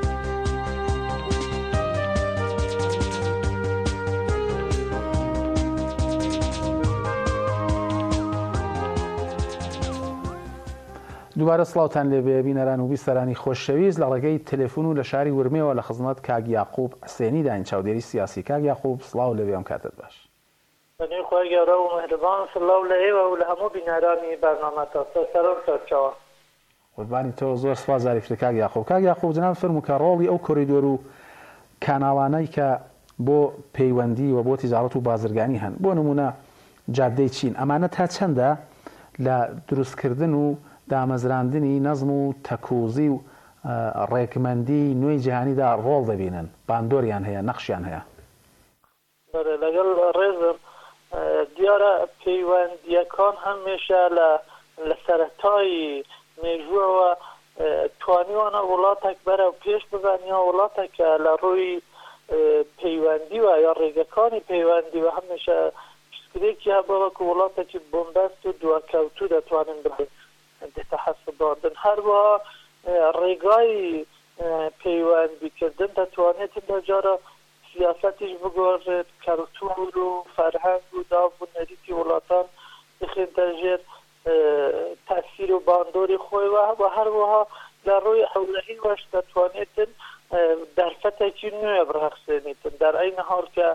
دووبارە سڵاوتان لێبێ بینەران و بیستەرانی خۆشەویست لە ڕێگەی تەلێفۆن و لە شاری ورمێەوە لە خزمەت کاک یاقوب حسێنی داین چاودێری سیاسی. کاک یاقوب سڵاو لەبێ ئەم کاتت باش. بەنێ خۆی گەورە و مهرەبان سڵاو لە ئێوە و لە هەموو بینەرانی بەرنامەتە سەرم سەرچاوە. قوربانی تۆ زۆر سوپاس زاریفتە کاک یاقوب. کاک یاقوب جناب فەرموو کە ڕۆڵی ئەو کۆریدۆر و کاناڵانەی کە بۆ پەیوەندی و بۆ تیجارەت و بازرگانی هەن بۆ نمونە جادەی چین ئەمانە تا چەندە لە دروستکردن و دامەزراندنی نەزم و تەکوزی و ڕێکمەندی نوێی جیهانیدا ڕۆڵ دەبینن باندۆریان هەیە نەخشیان هەیە؟ لەگەڵ ڕێزم دیارە پەیوەندیەکان هەمیشە لە سەرەتای مێژووەوە توانیوانە وڵاتێک بەرەو پێش بزانیا وڵاتێکە لە ڕووی پەیوەندی و یا ڕێگەکانی پەیوەندی و هەمیشە پشتگرێکی هەبەوەکو وڵاتێکی بۆمبەست و دووەکەوتوو دەتوانن بڵێن دەتەحەسباندن. هەروەها ڕێگای پەیوەندیکردن دەتوانێت جارە سیاسەتیش بگۆڕێت کەلتور و فەرهەنگ و دابوونەریتی وڵاتان بخێنتە ژێر تەسیر و باندۆری خۆی و هەروەها لە ڕووی هەولەری وەش دەتوانێتن دەرفەتێکی نوێ بڕەخسێنیتن در عین حال کە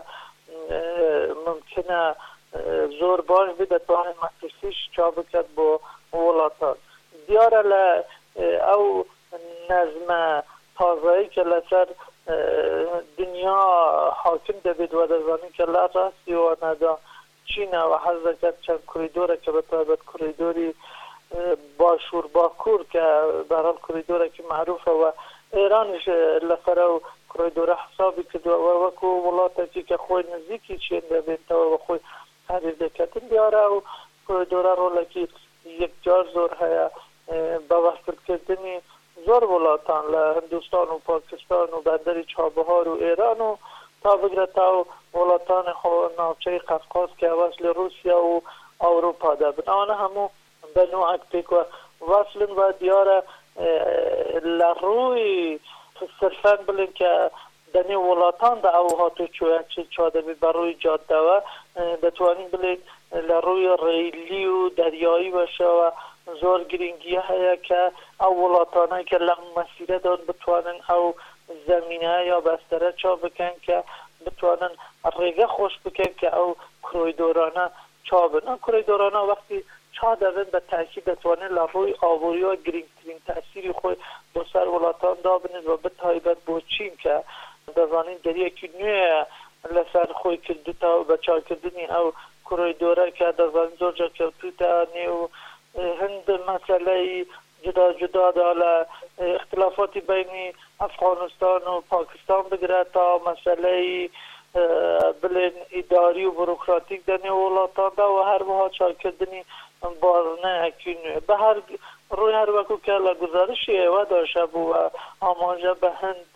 ممکنە زۆر باش بێ دەتوانێت مەترسیش چا بکات بۆ وڵاتان. دیارە لە ئەو نەزمە تازایی کە لەسەر دنیا حاکم دەبێت و دەزانین کە لە ڕاستی وانەدا چینە و حەز دەکات چەند کوریدۆرە کە بەتایبەت کوریدۆری باشوور باکوور کە بەرەڵ کوریدۆرێکی معروفە و ئێرانیش لەسەرە و کوریدۆرە حسابی کردووە وەکو وڵاتێکی کە خۆی نزیکی چین دەبێتەوە و خۆی هەریف دەکەتن. دیارە و کوریدۆرە ڕۆڵێکی یەکجار زۆر هەیە بە وەستکردنی زۆر وڵاتان لە هندوستان و پاکستان و بەندەری چابهار و ئێران و تا بگرێت تا وڵاتانی ناوچەی قەفقاز کە وەس لە رووسیا و ئەوروپا دەبن. ئەوانە هەموو بە نوعەک پێک وەسلن و دیارە لە ڕووی سرفەن بڵێن کە دەنێ وڵاتاندا ئەو هاتوچۆیە چا دەبێت بە ڕووی جادەوە دەتوانین بڵێن لە ڕووی ڕێیلی و دەریایی بەشەوە زۆر گرنگیە هەیە کە ئەو وڵاتانەی کە لە مەسیرەدان بتوانن ئەو زەمینە یا بەستەرە چا بکەن کە بتوانن ڕێگە خۆش بکەن کە ئەو کڕۆیدۆرانە چا بن. ئەو کڕۆیدۆرانە وەختی چا دەبن بە تاکید دەتوانن لە ڕووی ئاووریەوە گرنگترین تەسیری خۆی بۆ سەر وڵاتان دابنن و بتایبەت بۆ چین کە دەزانین دەریەکی نوێ لەسەر خۆی کردوتەوە بە چاکردنی ئەو کڕۆیدۆرە کە دەزانین زۆرجار کەوتوتە نێو هەند مەسەلەی جدا جدادا لە اختلافاتی بینی ئەفغانستان و پاکستان بگرێت تا مەسەلەی بڵێن ئیداری و بروکراتیک دەنێ وڵاتاندا و هەروەها چاکردنی بازنەیەکی نوێ بە هەر ڕووی هەروەکو کە لە گزارشی ئێوە داشە بوو ئاماژە بە هەند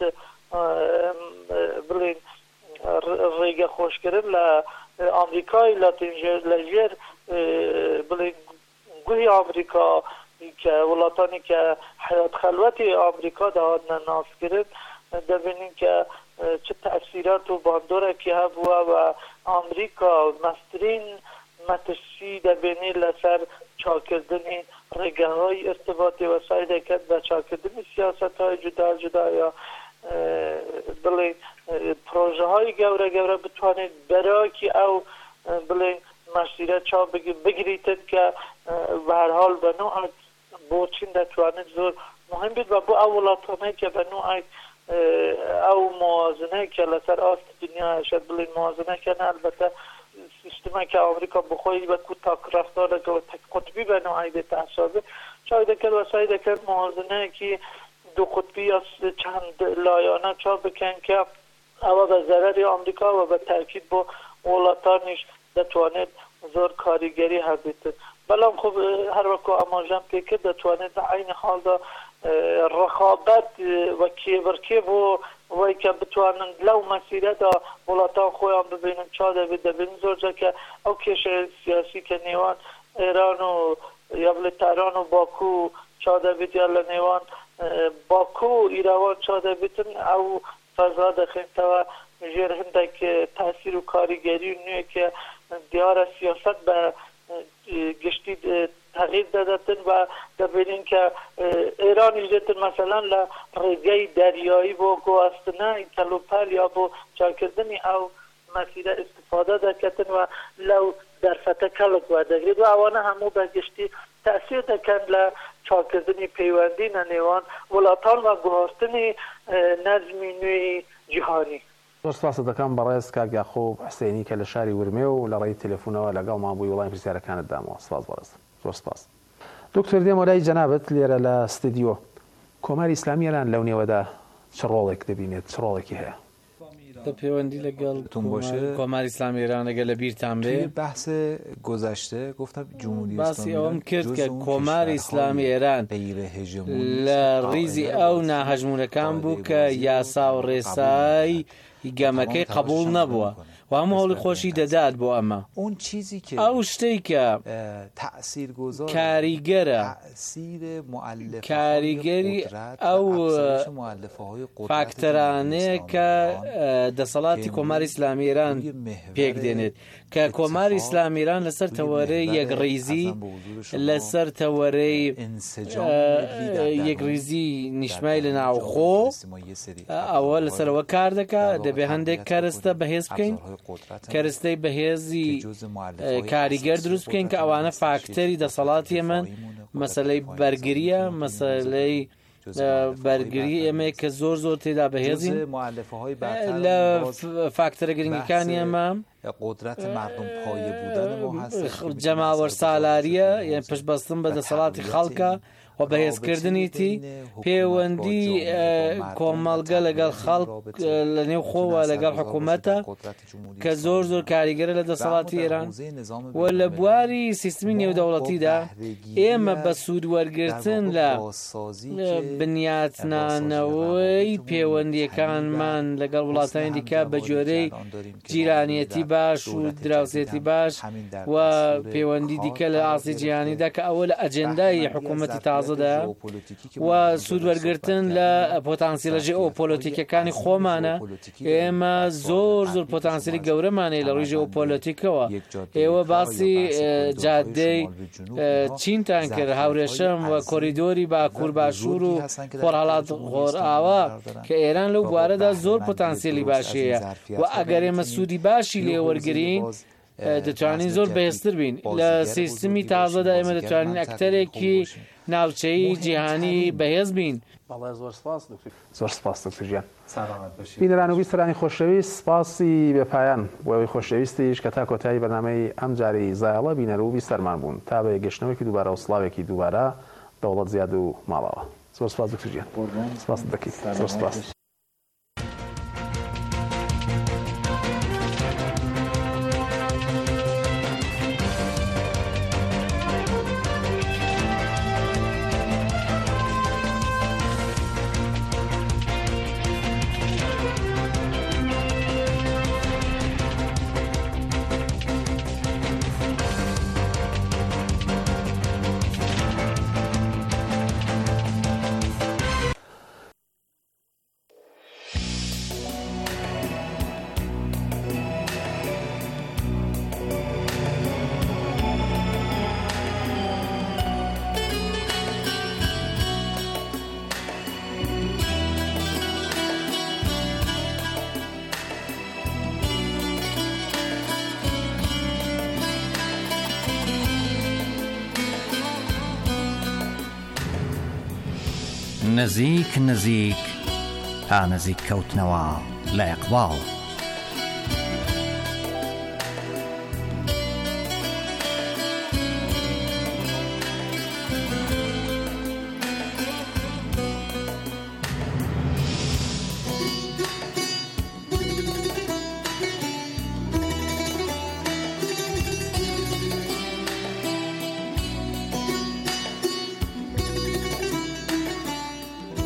بڵێن ڕێگە خۆشکردن لە ئەمریکای لاتینژێر لە ژێر بڵێن گوهی ئەمریکا کە وڵاتانی کە حیات خەلوەتی ئەمریکا داهاتنە ناسکرد دەبینین کە چه تأثیرات و باندۆرێکی هەبووە و ئەمریکا مەسترین مەترسی دەبینی لەسەر چاکردنی ڕێگەهای ارتباطی و سعی دەکات بە چاکردنی سیاسەت‌های جودا جودا یا بڵێن پرۆژەهای گەورە گەورە بتوانێت بەراکی ئەو بڵێن مەسیرە چا بگریتن کە بە هەر حاڵ بە نوعێک بۆ چین دەتوانێت زۆر مهم بێت و بۆ ئەو وڵاتانەی کە بە نوعێک ئەو موازنەیە کە لەسەر ئاستی دنیاشە بڵێن موازنەکەن ئەلبەتە سیستمێکە ئەمریکا بخۆی بە کوتاک ڕەفتارێکەوە تەک قوتبی بە نوعی بێتە حسابێ چای دەکرد و سعی دەکرد موازنەیەکی دو قطبی یا چند لایانه چا بکن که او به ضرر آمریکا و به تاکید با ولاتانش دتوانید زور کاریگری هبید. بلام خب هر وقت اماجم که دتوانید عین حال دا رقابت و کیبرکی و وی که بتوانند لو مسیره دا ولاتان خویان ببینن چا دا بید ببین زور جا که او کش سیاسی که نیوان ایران و یا بلی تهران و باکو چا دا بید یا لنیوان باکو ایروان چا دا بیدن او فضا دخین تا جیر هنده که تاثیر و کاریگری نیه که دیار سیاست به گشتی تغییر دادتن و دبینین که ایران ایجادتن مثلا لرگه دریایی با گواستنه کلوپل یا با چاکردنی او مسیره استفاده دکتن و لو در فتح کلک و دگرید و اوانه همو به گشتی تأثیر دکن لچاکردنی پیوندی ننیوان ولاتان و گواستنی نظمی نوی جهانی. سپاس دەکەم بەڕێز کاک یاخۆب حسێنی کە لە شاری ورمێ و لە ڕێی تەلەفۆنەوە لەگەڵمان بووی وەڵامی پرسیارەکانت دامەوە. سپاس بەڕێز. زۆر سپاس. دکتۆر دێمە لای جەنابەت لێرە لە ستودیۆ کۆماری ئیسلامی ئێران لەو نێوەدا چ ڕۆڵێک دەبینێت چ ڕۆڵێکی هەیە؟ پەیوەندی لەگەڵ کۆماری ئیسلامی ئێران ئەگەر لە بیرتان بێ بحث گذشته گفتم جمهوری باسی ئەوم کرد کە کۆماری ئیسلامی ئێران لە ڕیزی ئەو ناهەژمونەکان بوو کە یاسا و ڕێسای هیگامەکەی قبول نەبووە و هەموو هەوڵی خۆشی دەدات بۆ ئەمە ئەو شتەی کە کاریگەرە کاریگەری ئەو فاکتەرانەیە کە دەسەڵاتی کۆماری ئیسلامی ئێران پێک دێنێت کە کۆماری ئیسلامی ئێران لەسەر تەوەرەی یەکڕیزی لەسەر تەوەرەی یەکڕیزی نیشتمای لە ناوخۆ ئەوە لەسەرەوە کار دەکات دەبێ هەندێک کارستە بەهێز بکەین کەرستەی بەهێزی کاریگەر دروست بکەین کە ئەوانە فاکتەری دەسەڵاتی ئێمە مەسەلەی بەرگریە مەسەلەی بەرگری ئێمە کە زۆر زۆر تێدا بەهێزین لە فاکتەرە گرنگەکانی ئێمە جەماوەر سالاریە یان پشتبەستن بە دەسەڵاتی خەڵکە و بەهێزکردنیتی پەیوەندی کۆمەڵگە لەگەڵ خەڵک لە نێو خۆوە لەگەڵ حکوومەتە کە زۆر زۆر کاریگەرە لە دەسەڵاتی ئێران و لە بواری سیستمی نێودەوڵەتیدا ئێمە بە سوودوەرگرتن لە بنیاتنانەوەی پەیوەندیەکانمان لەگەڵ وڵاتانی دیکە بە جۆرەی جیرانیەتی باش و دراوسێتی باش و پەیوەندی دیکە لە ئاسی جیهانیدا کە ئەوە لە ئەجەندای حکوومەتی تازەدا و سوودوەرگرتن لە پۆتانسیلە ژێئۆپۆلیتیکەکانی خۆمانە ئێمە زۆر زۆر پۆتانسیلی گەورەمانەیە لە ڕووی ژێئۆپۆلیتیکەوە ئێوە باسی جادەی چینتان کرد هاوڕێشەم و کۆریدۆری باکوور باشوور و خۆرهەڵات خۆرئاوا کە ئێران لەو بوارەدا زۆر پۆتانسیلی باشەیە و ئەگەر ئێمە سوودی باشی لێ وەرگرین دەتوانین زۆر بەهێزتر بین لە سیستمی تازەدا ئێمە دەتوانین ئەکتەرێکی ناوچەیی جیهانی بەهێز بین. زۆر سپاس دکتۆر گیان. بینەران و بیستەرانی خۆشەویست سپاسی بێپایان بۆ ئەوەی خۆشەویستیش کە تا کۆتایی بەرنامەی ئەم جارەی زایەڵە بینەر و بیستەرمان بوون تا بە گەشتنەوەیکی دووبارە و سڵاوێکی دووبارە دەوڵەت زیاد و ماڵەوە. زۆر سپاس دکتۆر گیان. سپاس دەکەیت. زۆر سپاس. نزیک نزیک تا نزیک کەوتنەوە لە ئیقباڵ.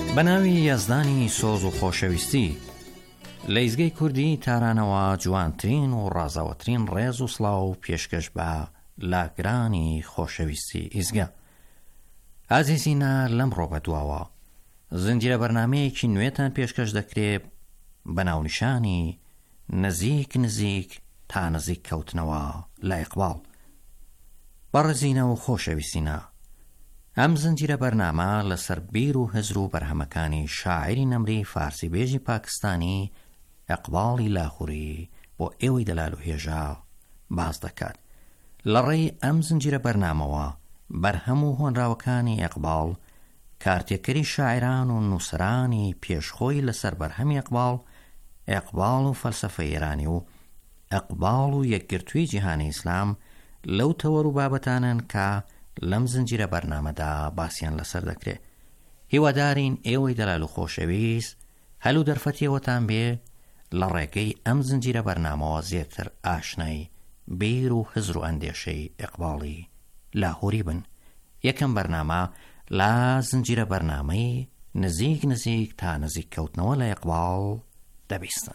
بەناوی یازدانی سۆز و خۆشەویستی لە ئیزگەی کوردی تارانەوە جوانترین و ڕازاوەترین ڕێز و سڵاو و پێشکەش بە لاگرانی خۆشەویستی ئیزگە. ئازیزینە لەم ڕۆبەدواوە زنجیرە بەرنامەیەکی نوێتان پێشکەش دەکرێت بە ناونیشانی نزیک نزیک تا نزیک کەوتنەوە لە ئیقباڵ. بەڕێزینە و خۆشەویستینە، ئەم زنجیرە بەرنامە لەسەر بیر و هزر و بەرهەمەکانی شاعری نەمری فارسی بێژی پاکستانی ئیقباڵی لاهووری بۆ ئێوەی دەلال و هێژا باز دەکات. لە ڕێی ئەم زنجیرە بەرنامەوە بەرهەم و هۆنراوەکانی ئیقباڵ، کارتێکەری شاعران و نووسرانی پێشخۆی لەسەر بەرهەمی ئیقباڵ، ئیقباڵ و فەلسەفەی ئێرانی و ئیقباڵ و یەکگرتووی جیهانی ئیسلام لەو تەوەر و بابەتانن کە لەم زنجیرە بەرنامەدا باسییان لەسەر دەکرێت. هیوادارین ئێوەی دەلال و خۆشەویست هەل و دەرفەتیەوەتان بێ لە ڕێگەی ئەم زنجیرە بەرنامەوە زیاتر ئاشنای بیر و هزر و ئەندێشەی ئیقباڵی لاهووری بن. یەکەم بەرنامە لە زنجیرە بەرنامەی نزیک نزیک تا نزیک کەوتنەوە لە ئیقباڵ دەبیستن.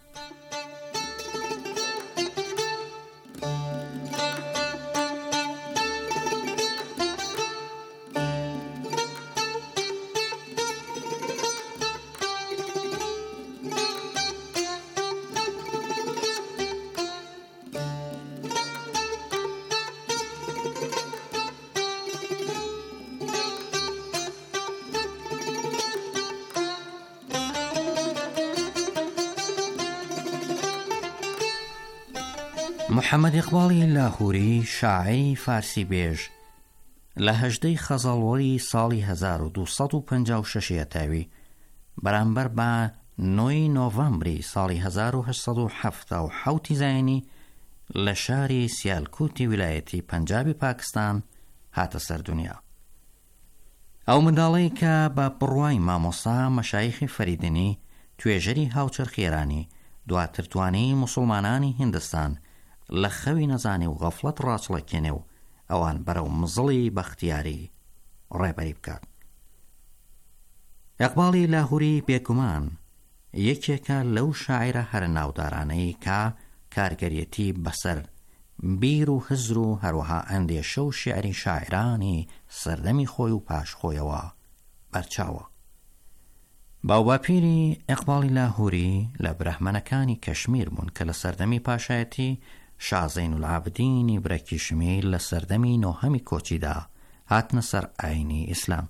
محەممەد ئیقباڵی لاهووری شاعری فارسی بێژ لە هەژدەی خەزاڵوەری ساڵی هەزار و دووسەد و پەنجا و شەش تاوی بەرامبەر بە نۆی نۆڤەمبری ساڵی هەزار و هەشت سەد و حەڤدە و حەوت زاینی لە شاری سیالکوتی ویلایەتی پەنجابی پاکستان هاتە سەر دنیا. ئەو منداڵەی کە بە بڕوای مامۆستا مەشایخی فەریدنی توێژەری هاوچەرخ ئێرانی دواتر توانەی موسڵمانانی هیندستان لە خەوی نەزانی و غەفڵەت ڕاچڵەکێنێ و ئەوان بەرەو مزڵی بەختیاری ڕێبەری بکات. ئیقباڵی لاهووری بێگومان یەکێکە لەو شاعرە هەرە ناودارانەی کە کارگەریەتی بەسەر بیر و هزر و هەروەها ئەندێشە و شیعری شاعرانی سەردەمی خۆی و پاشخۆیەوە بەرچاوە. باوباپیری ئیقباڵی لاهووری لە برەهمەنەکانی کەشمیر بوون کە لە سەردەمی پاشایەتی شا زەین العابدینی برەکیشمیر لە سەردەمی نۆهەمی کۆچیدا هاتنە سەر ئاینی ئیسلام.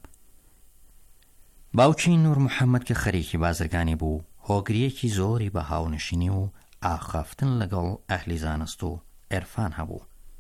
باوکی نور محەممەد کە خەریکی بازرگانی بوو، هۆگریەکی زۆری بە هاونشینی و ئاخافتن لەگەڵ ئەهلی زانست و عێرفان هەبوو.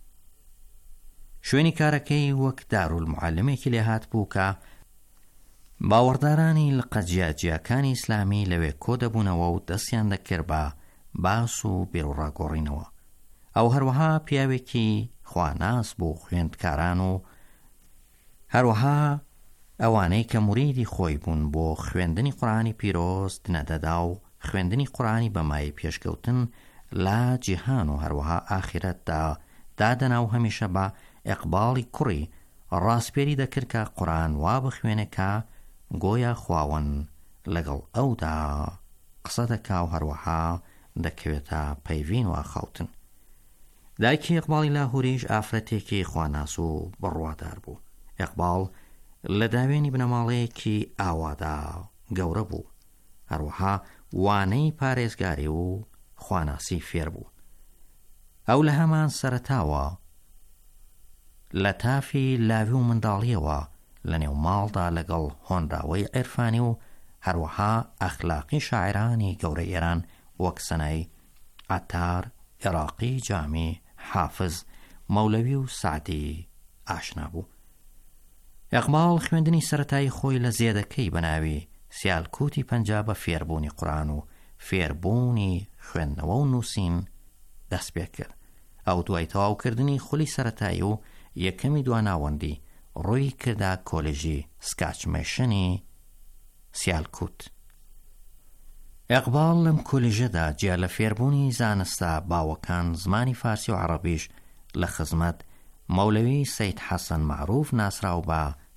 شوێنی کارەکەی وەک دارولموعەلمێکی لێهات بوو کە باوەڕدارانی لە قەجیاجیاکانی ئیسلامی لەوێ کۆ دەبوونەوە و دەستیان دەکرد بە باس و بێڕاگۆڕینەوە. ئەو هەروەها پیاوێکی خواناس بوو، خوێندکاران و هەروەها ئەوانەی کە موریدی خۆی بوون بۆ خوێندنی قورئانی پیرۆز دنەدەدا و خوێندنی قورئانی بەمای پێشکەوتن لە جیهان و هەروەها ئاخرەتدا دادەنا و هەمیشە بە ئیقباڵی کوڕی ڕاستپێری دەکرد کە قورئان وا بخوێنێ کە گۆیا خواوەن لەگەڵ ئەودا قسە دەکا و هەروەها دەکەوێتە پەیوین و ئاخاوتن. دایکی ئیقباڵی لاهووریش ئافرەتێکی خواناس و بڕوادار بوو. ئیقباڵ لە داوێنی بنەماڵەیەکی ئاوادا گەورە بوو، هەروەها وانەی پارێزگاری و خواناسی فێر بوو. ئەو لە هەمان سەرەتاوە لە تافی لاوی و منداڵیەوە لە نێو ماڵدا لەگەڵ هۆنراوەی عێرفانی و هەروەها ئەخلاقی شاعرانی گەورەی ئێران وەک سەنای عەتار، عێراقی، جامی، حافز، مەولەوی و سعدی ئاشنا بوو. ئیقباڵ خوێندنی سەرەتایی خۆی لە زێدەکەی بەناوی سیالکوتی پەنجاب بە فێربوونی قورئان و فێربوونی خوێندنەوە و نووسین دەست پێ کرد. ئەو دوای تەواوکردنی خولی سەرەتایی و یەکەمی دواناوەندی ڕووی کردا کۆلێژی سکاچمێشنی سیالکوت. ئیقباڵ لەم کۆلێژەدا جیا لە فێربوونی زانستە باوەکان زمانی فارسی و عەرەبیش لە خزمەت مەولەوی سەید حەسەن معروف ناسراو بە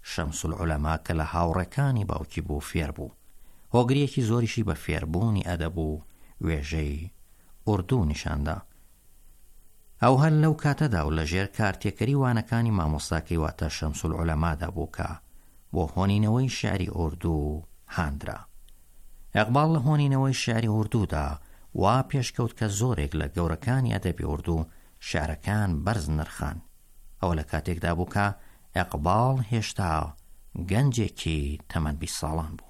شەمس العولەما کە لە هاوڕێکانی باوکی بوو فێر بوو. هۆگریەکی زۆریشی بە فێربوونی ئەدەب و وێژەی ئوردو نیشاندا. ئەو هەر لەو کاتەدا و لەژێر کارتێکەری وانەکانی مامۆستاکەی واتە شەمس العولەمادا بوو کە بۆ هۆنینەوەی شیعری ئوردو هاندرا. ئەقباڵ لە هۆنینەوەی شیعری ئوردودا وا پێشکەوت کە زۆرێک لە گەورەکانی ئەدەبی ئوردو شارەکان بەرز نرخان. ئەوە لە کاتێکدا بوو کە ئەقباڵ هێشتا گەنجێکی تەمەن بیست ساڵان بوو.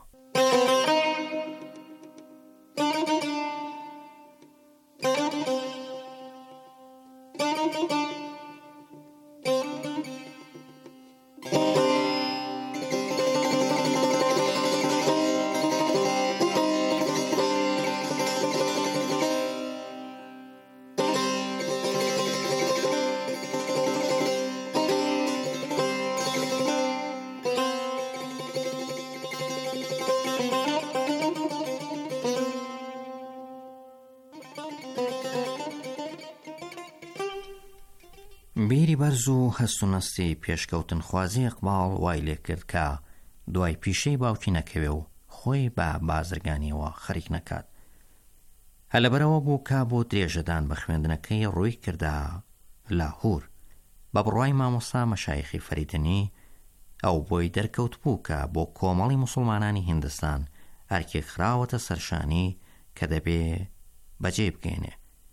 بیری بەرز و هەست و نەستی پێشکەوتن خوازی ئەقباڵ وای لێ کرد کە دوای پیشەی باوکی نەکەوێ و خۆی بە بازرگانیەوە خەریک نەکات. هە لەبەرەوە بوو کە بۆ درێژەدان بە خوێندنەکەی ڕووی کردا لاهور بە بڕوای مامۆستا مەشایخی فەریدنی. ئەو بۆی دەرکەوت بوو کە بۆ کۆمەڵی موسڵمانانی هیندستان ئەرکێک خراوەتە سەرشانی کە دەبێ بەجێ بگێنێ.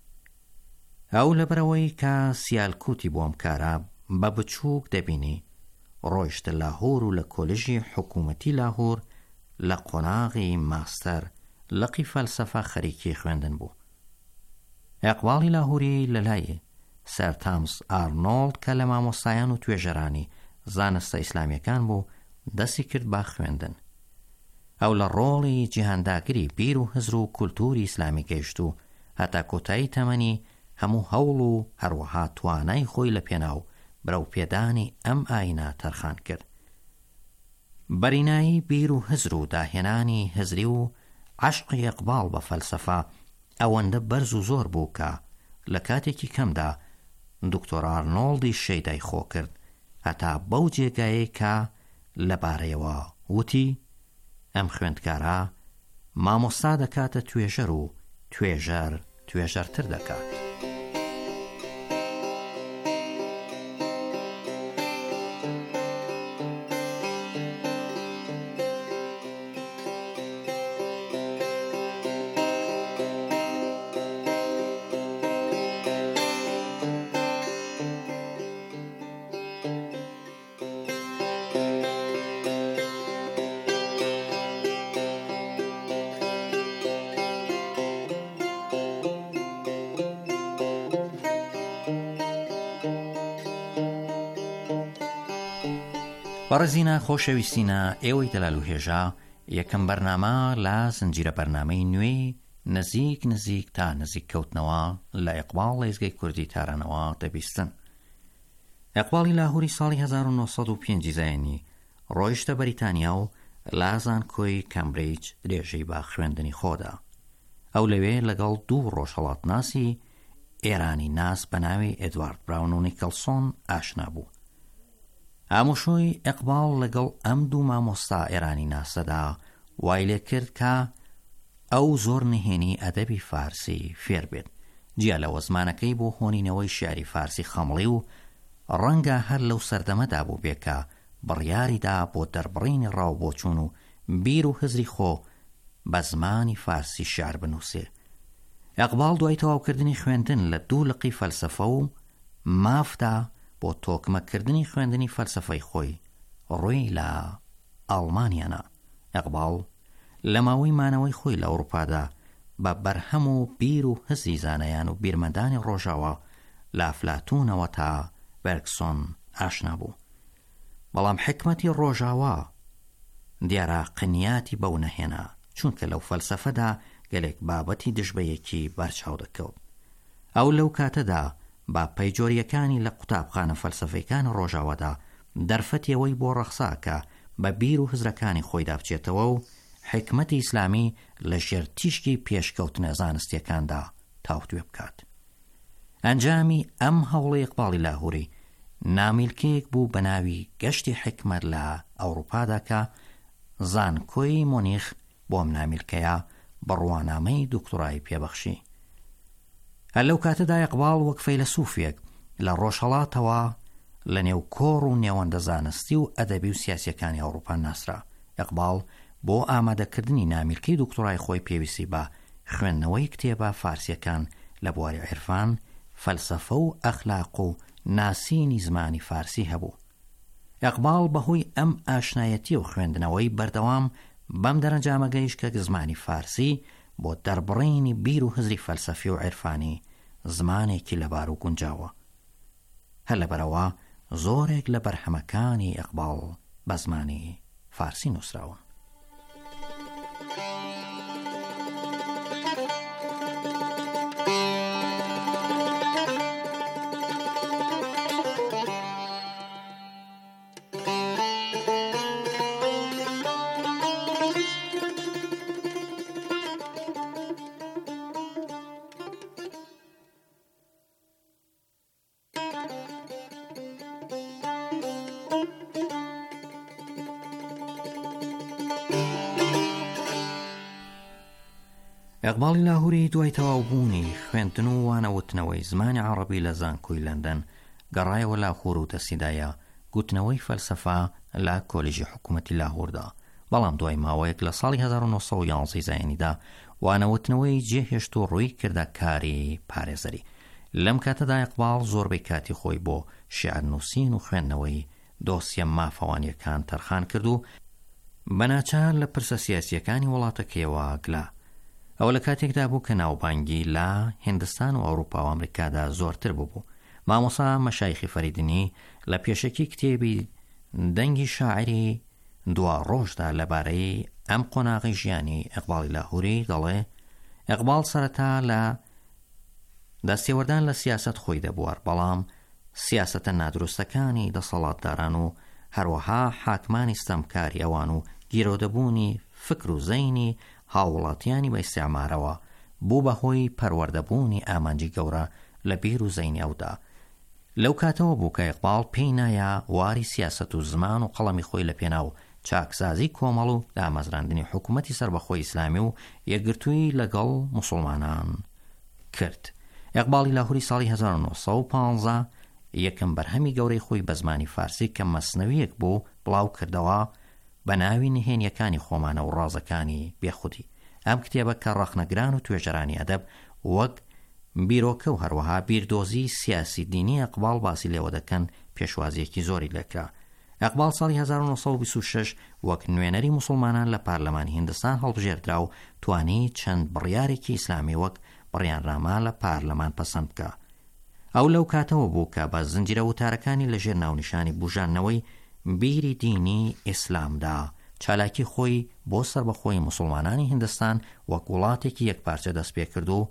ئەو لەبەرەوەی کە سیالکوتی بۆ ئەم کارە بە بچووک دەبینی ڕۆیشتە لاهور و لە کۆلژی حکوومەتی لاهور لە قۆناغی ماستەر لەقی فەلسەفە خەریکی خوێندن بوو. ئەقباڵی لاهوری لەلای سەر تامس ئارنۆڵد کە لە مامۆستایان و توێژەرانی زانستە ئیسلامیەکان بوو دەستی کرد با خوێندن. ئەو لە ڕۆڵی جیهانداگری بیر و هزر و کولتوری ئیسلامی گەیشت و هەتا کۆتایی تەمەنی هەموو هەوڵ و هەروەها توانای خۆی لە پێناو برەو پێدانی ئەم ئاینە تەرخان کرد. بەرینایی بیر و هزر و داهێنانی هزری و عەشقی ئەقباڵ بە فەلسەفە ئەوەندە بەرز و زۆر بوو کە لە کاتێکی کەمدا دکتۆر ئارنۆڵدی شەیدای خۆ کرد هەتا بەو جێگایە کە لەبارەیەوە وتی ئەم خوێندکارە مامۆستا دەکاتە توێژەر و توێژەر توێژەرتر دەکات. بەڕێزینە خۆشەویستینە ئێوەی دەلال و هێژا یەکەم بەرنامە لە زنجیرە بەرنامەی نوێی نزیک نزیک تا نزیک کەوتنەوە لە ئەقباڵ لە ئێزگەی کوردی تارانەوە دەبیستن. ئەقباڵی لاهوری ساڵی هەزار و نۆ سەد و پێنج زایانی ڕۆیشتە بەریتانیا و لە زانکۆی کەمبریج درێژەی با خوێندنی خۆدا. ئەو لەوێ لەگەڵ دوو ڕۆژهەڵاتناسی ئێرانی ناس بە ناوی ئێدوارد براون و نیکەلسۆن ئاشنا بوو. ئامۆژۆی ئەقباڵ لەگەڵ ئەم دوو مامۆستا ئێرانی ناسەدا وای لێ کرد کە ئەو زۆر نهێنی ئەدەبی فارسی فێر بێت، جیا لەوە زمانەکەی بۆ هۆنینەوەی شیعری فارسی خەمڵی و ڕەنگە هەر لەو سەردەمەدا بوو بێ کە بڕیاریدا بۆ دەربڕینی ڕاوبۆچوون و بیر و هزری خۆ بە زمانی فارسی شعر بنووسێ. ئەقباڵ دوای تەواوکردنی خوێندن لە دوو لقی فەلسەفە و مافدا بۆ تۆکمەکردنی خوێندنی فەلسەفەی خۆی ڕووی لە ئەڵمانیانە. ئەقباڵ لە ماوەی مانەوەی خۆی لە ئەوروپادا بە بەرهەم و بیر و هزی زانایان و بیرمەندانی ڕۆژاوە لە ئەفلاتونەوە تا بەرگسۆن ئاشنا بوو. بەڵام حکمەتی ڕۆژاوە دیارە قنیاتی بەو نەهێنا، چونکە لەو فەلسەفەدا گەلێک بابەتی دژبەیەکی بەرچاو دەکەوت. ئەو لەو کاتەدا با پەیجۆریەکانی لە قوتابخانە فەلسەفەیەکان ڕۆژاوەدا دەرفەتیەوەی بۆ ڕەخساکە بە بیر و هزرەکانی خۆیدا بچێتەوە و حکمەتی ئیسلامی لە ژێر تیشکی پێشکەوتنە زانستیەکاندا تاوتوێ بکات. ئەنجامی ئەم هەوڵی ئەقباڵی لاهوری نامیلکەیەک بوو بە ناوی گەشتی حکمت لە ئەوروپادا کە زانکۆی مۆنیخ بۆم نامیلکەیە بڕوانامەی دکتۆرای پێبەخشی. هەر لەو کاتەدا ئیقباڵ وەک فەیلسوفێک لە ڕۆژهەڵاتەوە لە نێو کۆڕ و نێوەندە زانستی و ئەدەبی و سیاسیەکانی ئەوروپا ناسرا. ئیقباڵ بۆ ئامادەکردنی نامیلکەی دکتۆرای خۆی پێویستی بە خوێندنەوەی کتێبە فارسیەکان لە بواری عیرفان، فەلسەفە و ئەخلاق و ناسینی زمانی فارسی هەبوو. ئیقباڵ بەهۆی ئەم ئاشنایەتی و خوێندنەوەی بەردەوام بەم دەرەنجامە گەیشت کە زمانی فارسی بۆ دەربڕینی بیر و هزری فەلسەفی و عیرفانی زمانێکی لەبار و گونجاوە. هەر لەبەرەوە زۆرێک لە بەرهەمەکانی ئیقباڵ بە زمانی فارسی نووسراون. ئیقباڵی لاهووری دوای تەواوبوونی خوێندن و وانەوتنەوەی زمانی عەرەبی لە زانکۆی لەندەن گەڕایەوە لاهوور و دەستیدایە گوتنەوەی فەلسەفە لە کۆلیژی حکوومەتی لاهووردا. بەڵام دوای ماوەیەک لە ساڵی هەزار و نۆ سەد و یانزە زایێنیدا وانەوتنەوەی جێهێشت و ڕووی کردە کاری پارێزەری. لەم کاتەدا ئیقباڵ زۆربەی کاتی خۆی بۆ شیعرنووسین و خوێندنەوەی دۆسیە مافەوانیەکان تەرخان کرد و بەناچار لە پرسە سیاسیەکانی وڵاتەکەیەوە گلا. ئەوە لە کاتێکدا بوو کە ناوبانگی لە هیندستان و ئەوروپا و ئەمریکادا زۆرتر بوو. مامۆسا مەشایخی فەریدنی لە پێشەکی کتێبی دەنگی شاعری دوا ڕۆژدا لەبارەی ئەم قۆناغی ژیانی ئیقباڵی لاهووری دەڵێ ئیقباڵ سەرەتا لە دەستێوەردان لە سیاست خۆی دەبوار، بەڵام سیاسەتە نادروستەکانی دەسەڵاتداران و هەروەها حاکمانی ستەمکاری ئەوان و گیرۆدەبوونی فکر و زەینی هاوڵاتیانی بە ئیستیعمارەوە بوو بەهۆی پەروەردەبوونی ئامانجی گەورە لە بیر و زەینی ئەودا. لەو کاتەوە بوو کە ئیقباڵ پێی نایە واری سیاسەت و زمان و قەڵەمی خۆی لە پێناو چاکسازی کۆمەڵ و دامەزراندنی حکوومەتی سەربەخۆی ئیسلامی و یەکگرتووی لەگەڵ موسڵمانان کرد. ئیقباڵی لاهووری ساڵی هەزار و نۆ سەد و پانزە یەکەم بەرهەمی گەورەی خۆی بە زمانی فارسی کە مەسنەویەک بوو بڵاو کردەوە بە ناوی نهێنیەکانی خۆمانە و ڕازەکانی بێخودی. ئەم کتێبە کە ڕەخنەگران و توێژەرانی ئەدەب وەک بیرۆکە و هەروەها بیردۆزی سیاسی دینی ئیقباڵ باسی لێوە دەکەن پێشوازیەکی زۆری لێکرا. ئیقباڵ ساڵی هەزار و نۆ سەد و بیست و شەش وەک نوێنەری موسڵمانان لە پارلەمانی هیندستان هەڵبژێردرا و توانی چەند بڕیارێکی ئیسلامی وەک بڕیانراما لە پارلەمان پەسەند بکە. ئەو لەو کاتەوە بوو کە بە زنجیرە وتارەکانی لەژێر ناونیشانی بوژانەوەی بیری دینی ئیسلامدا چالاکی خۆی بۆ سەربەخۆی موسڵمانانی هیندستان وەک وڵاتێکی یەکپارچە دەست پێ کرد و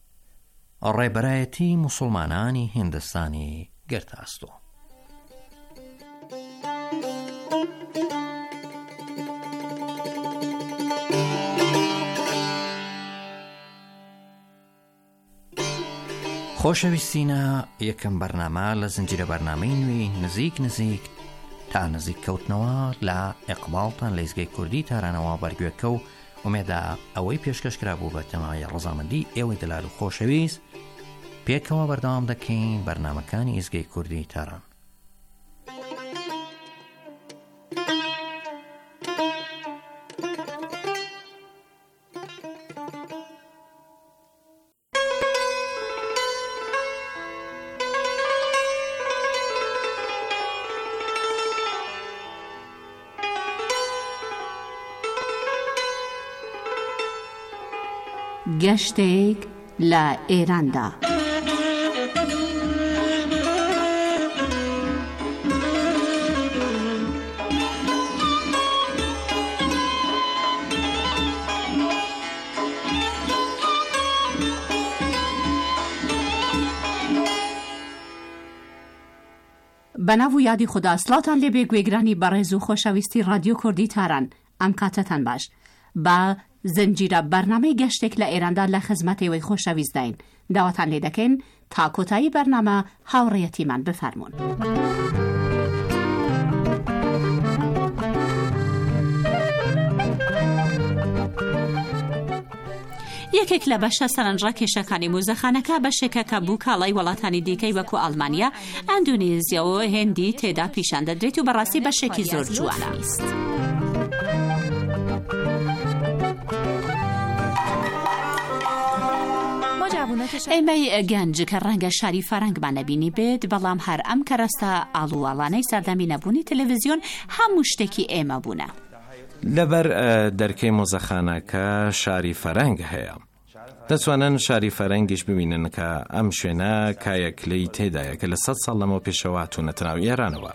ڕێبەرایەتی موسڵمانانی هیندستانی گرتە ئەستۆ. خۆشەویستینە، یەکەم بەرنامە لە زنجیرە بەرنامەی نوێی نزیک نزیک تا نزیک کەوتنەوە لە ئیقباڵتان لە ئیزگەی کوردی تارانەوە بەرگوێکە و ئومێدا ئەوەی پێشکەشکرا بوو بە تەمای ڕەزامەندی ئێوەی دلال و خۆشەویست پێکەوە بەردەوام دەکەین بەرنامەکانی ئیزگەی کوردی تاران. گەشتێک لە ئێراندا. بەناو و یادی خوددا سڵاتان لێبێ گوێگرانی بەڕێز و خۆشەویستی رادیۆ کوردی تاران. ئەم کاتەتان باش. بە زنجیرە بەرنامەی گەشتێک لە ئێراندا لە خزمەتەوەی خۆشەویستداین. داواتان لێ دەکەین تا کۆتایی بەرنامە هاوڕێیەتیمان بفەرمونون. یەکێک لە بەشە سەرنجڕا کێشەکانی مۆزەخانەکە بەشێکە کە بوو کاڵای وڵاتانی دیکەی وەکو ئەڵمانیا، ئەندونێزیا و هێندی تێدا پیشان دەدرێت و بەڕاستی بەشێکی زۆر جوانە. ئەمەی گەنج کە ڕەنگە شاری فەرەنگمان نەبینی بێت، بەڵام هەر ئەم کەرەستە ئاڵوواڵانەی سەردەمی نەبوونی تەلەڤیزیۆن هەموو شتێکی ئێمە بوونە. لەبەر دەرکەی مۆزەخانەکە شاری فەرەنگ هەیە. دەتوانن شاری فەرەنگیش ببینن کە ئەم شوێنە کایەکلەی تێدایە کە لە سەد ساڵ لەمەوە پێشەوە هاتوونەتە ناو ئێرانەوە.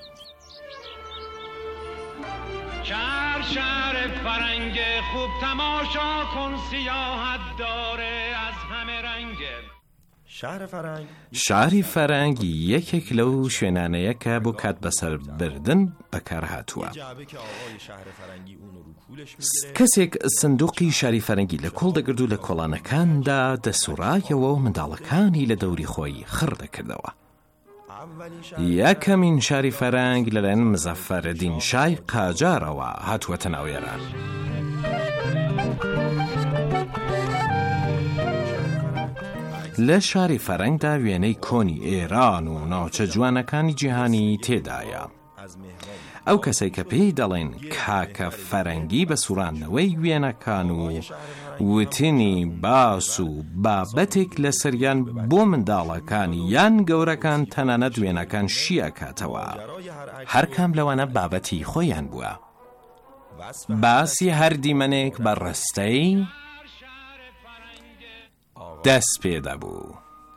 شهر شهر فرنگ خوب تماشا کن سیاحت داره از همه رنگ. شاری فەرەنگ یەکێک لەو شوێنانەیە کە بۆ کات بەسەر بردن بەکار هاتووە. کەسێک سندوقی شاری فەرەنگی لە کۆڵ دەگرت و لە کۆڵانەکاندا دەسوڕایەوە و منداڵەکانی لە دەوری خۆی خڕ دەکردەوە. یەکەمین شاری فەرەنگ لەلایەن مزەفەرەدین شای قاجارەوە هاتووەتە ناو ئێران. لە شاری فەرەنگدا وێنەی کۆنی ئێران و ناوچە جوانەکانی جیهانی تێدایە. ئەو کەسەی کە پێی دەڵێن کاکە فەرەنگی بە سوڕانەوەی وێنەکان و وتنی باس و بابەتێک لە سەریان بۆ منداڵەکان یان گەورەکان تەنانەت وێنەکان شیەکاتەوە. هەرکام لەوانە بابەتی خۆیان بووە. باسی هەر دیمەنێک بە ڕستەی دەست پێدا بوو.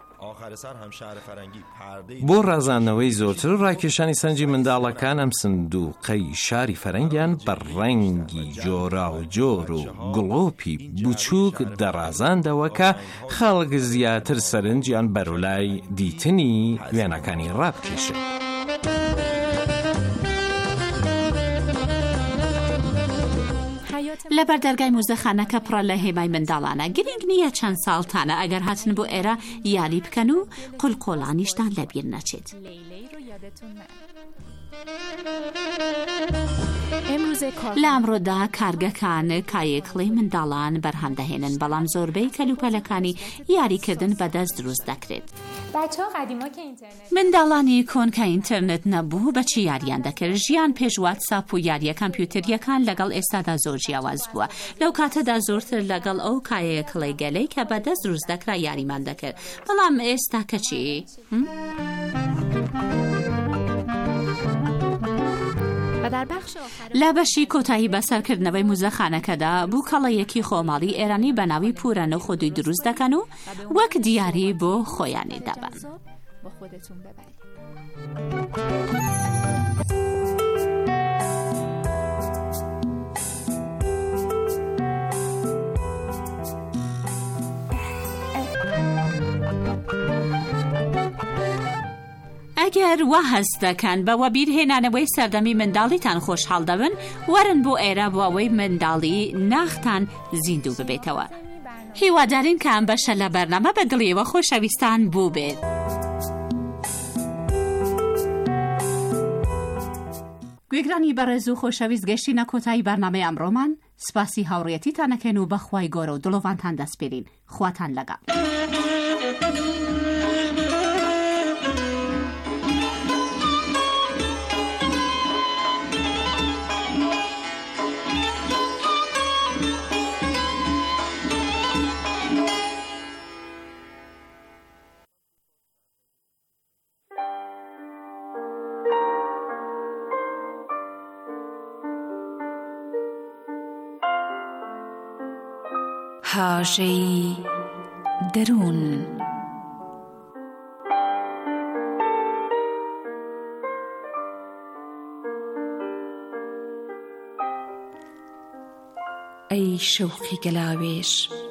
بۆ ڕازاندنەوەی زۆرتر ڕاکێشانی سەنجی منداڵەکان ئەم سندوقەی شاری فەرەنگیان بە ڕەنگی جۆرا و جۆر و گڵۆپی بچووک دەڕازاندەوە کە خەڵک زیاتر سەرنجیان بەرولای دیتنی وێنەکانی ڕابکێشن. لە بەردەرگای مۆزەخانەکە پڕە لە هێمای منداڵانە. گرنگ نییە چەند ساڵتانە ئەگەر هاتن بۆ ئێرە یاری بکەن و قولقۆڵانیشتان لەبیر نەچێت. لە ئەمڕۆدا کارگەکان کایەکڵی منداڵان بەرهەم دەهێنن، بەڵام زۆربەی کەلوپەلەکانی یاریکردن بەدەست دروست دەکرێت. منداڵانی کۆن کە ئینتەرنێت نەبوو بەچی یاریان دەکرد؟ ژیان پێش واتساپ و یاریە کەمپیوتەریەکان لەگەڵ ئێستادا زۆر جیاواز بووە. لەو کاتەدا زۆرتر لەگەڵ ئەو کایەکڵی گەلەی کە بەدەست دروست دەکرا یاریمان دەکرد. بەڵام ئێستا کەچی؟ لە بەشی کۆتایی بەسەرکردنەوەی مۆزەخانەکەدا بوو کەڵەیەکی خۆماڵی ئێرانی بە ناوی پورەنە و خۆدوی دروست دەکەن و وەک دیاری بۆ خۆیانی دەبن. ئەگەر وا هەست دەکەن بەوە بیرهێنانەوەی سەردەمی منداڵیتان خۆشحاڵ دەبن، وەرن بۆ ئێرە بۆەوەی منداڵی ناختان زیندوو ببێتەوە. هیوادارین کە ئەم بەشە لە بەرنامە بە دڵیەوە خۆشەویستان بوو بێت. گوێگرانی بەڕێز و خۆشەویست گەشتینە کۆتایی بەرنامەی ئەمڕۆمان. سپاسی هاوڕێیەتیتان دەکەین و بەخوای گەورە و دڵۆڤانتان دەسپێرین. خواتان لەگەڵ. هاژەی دەروون. ئەی شەوقی گەلاوێش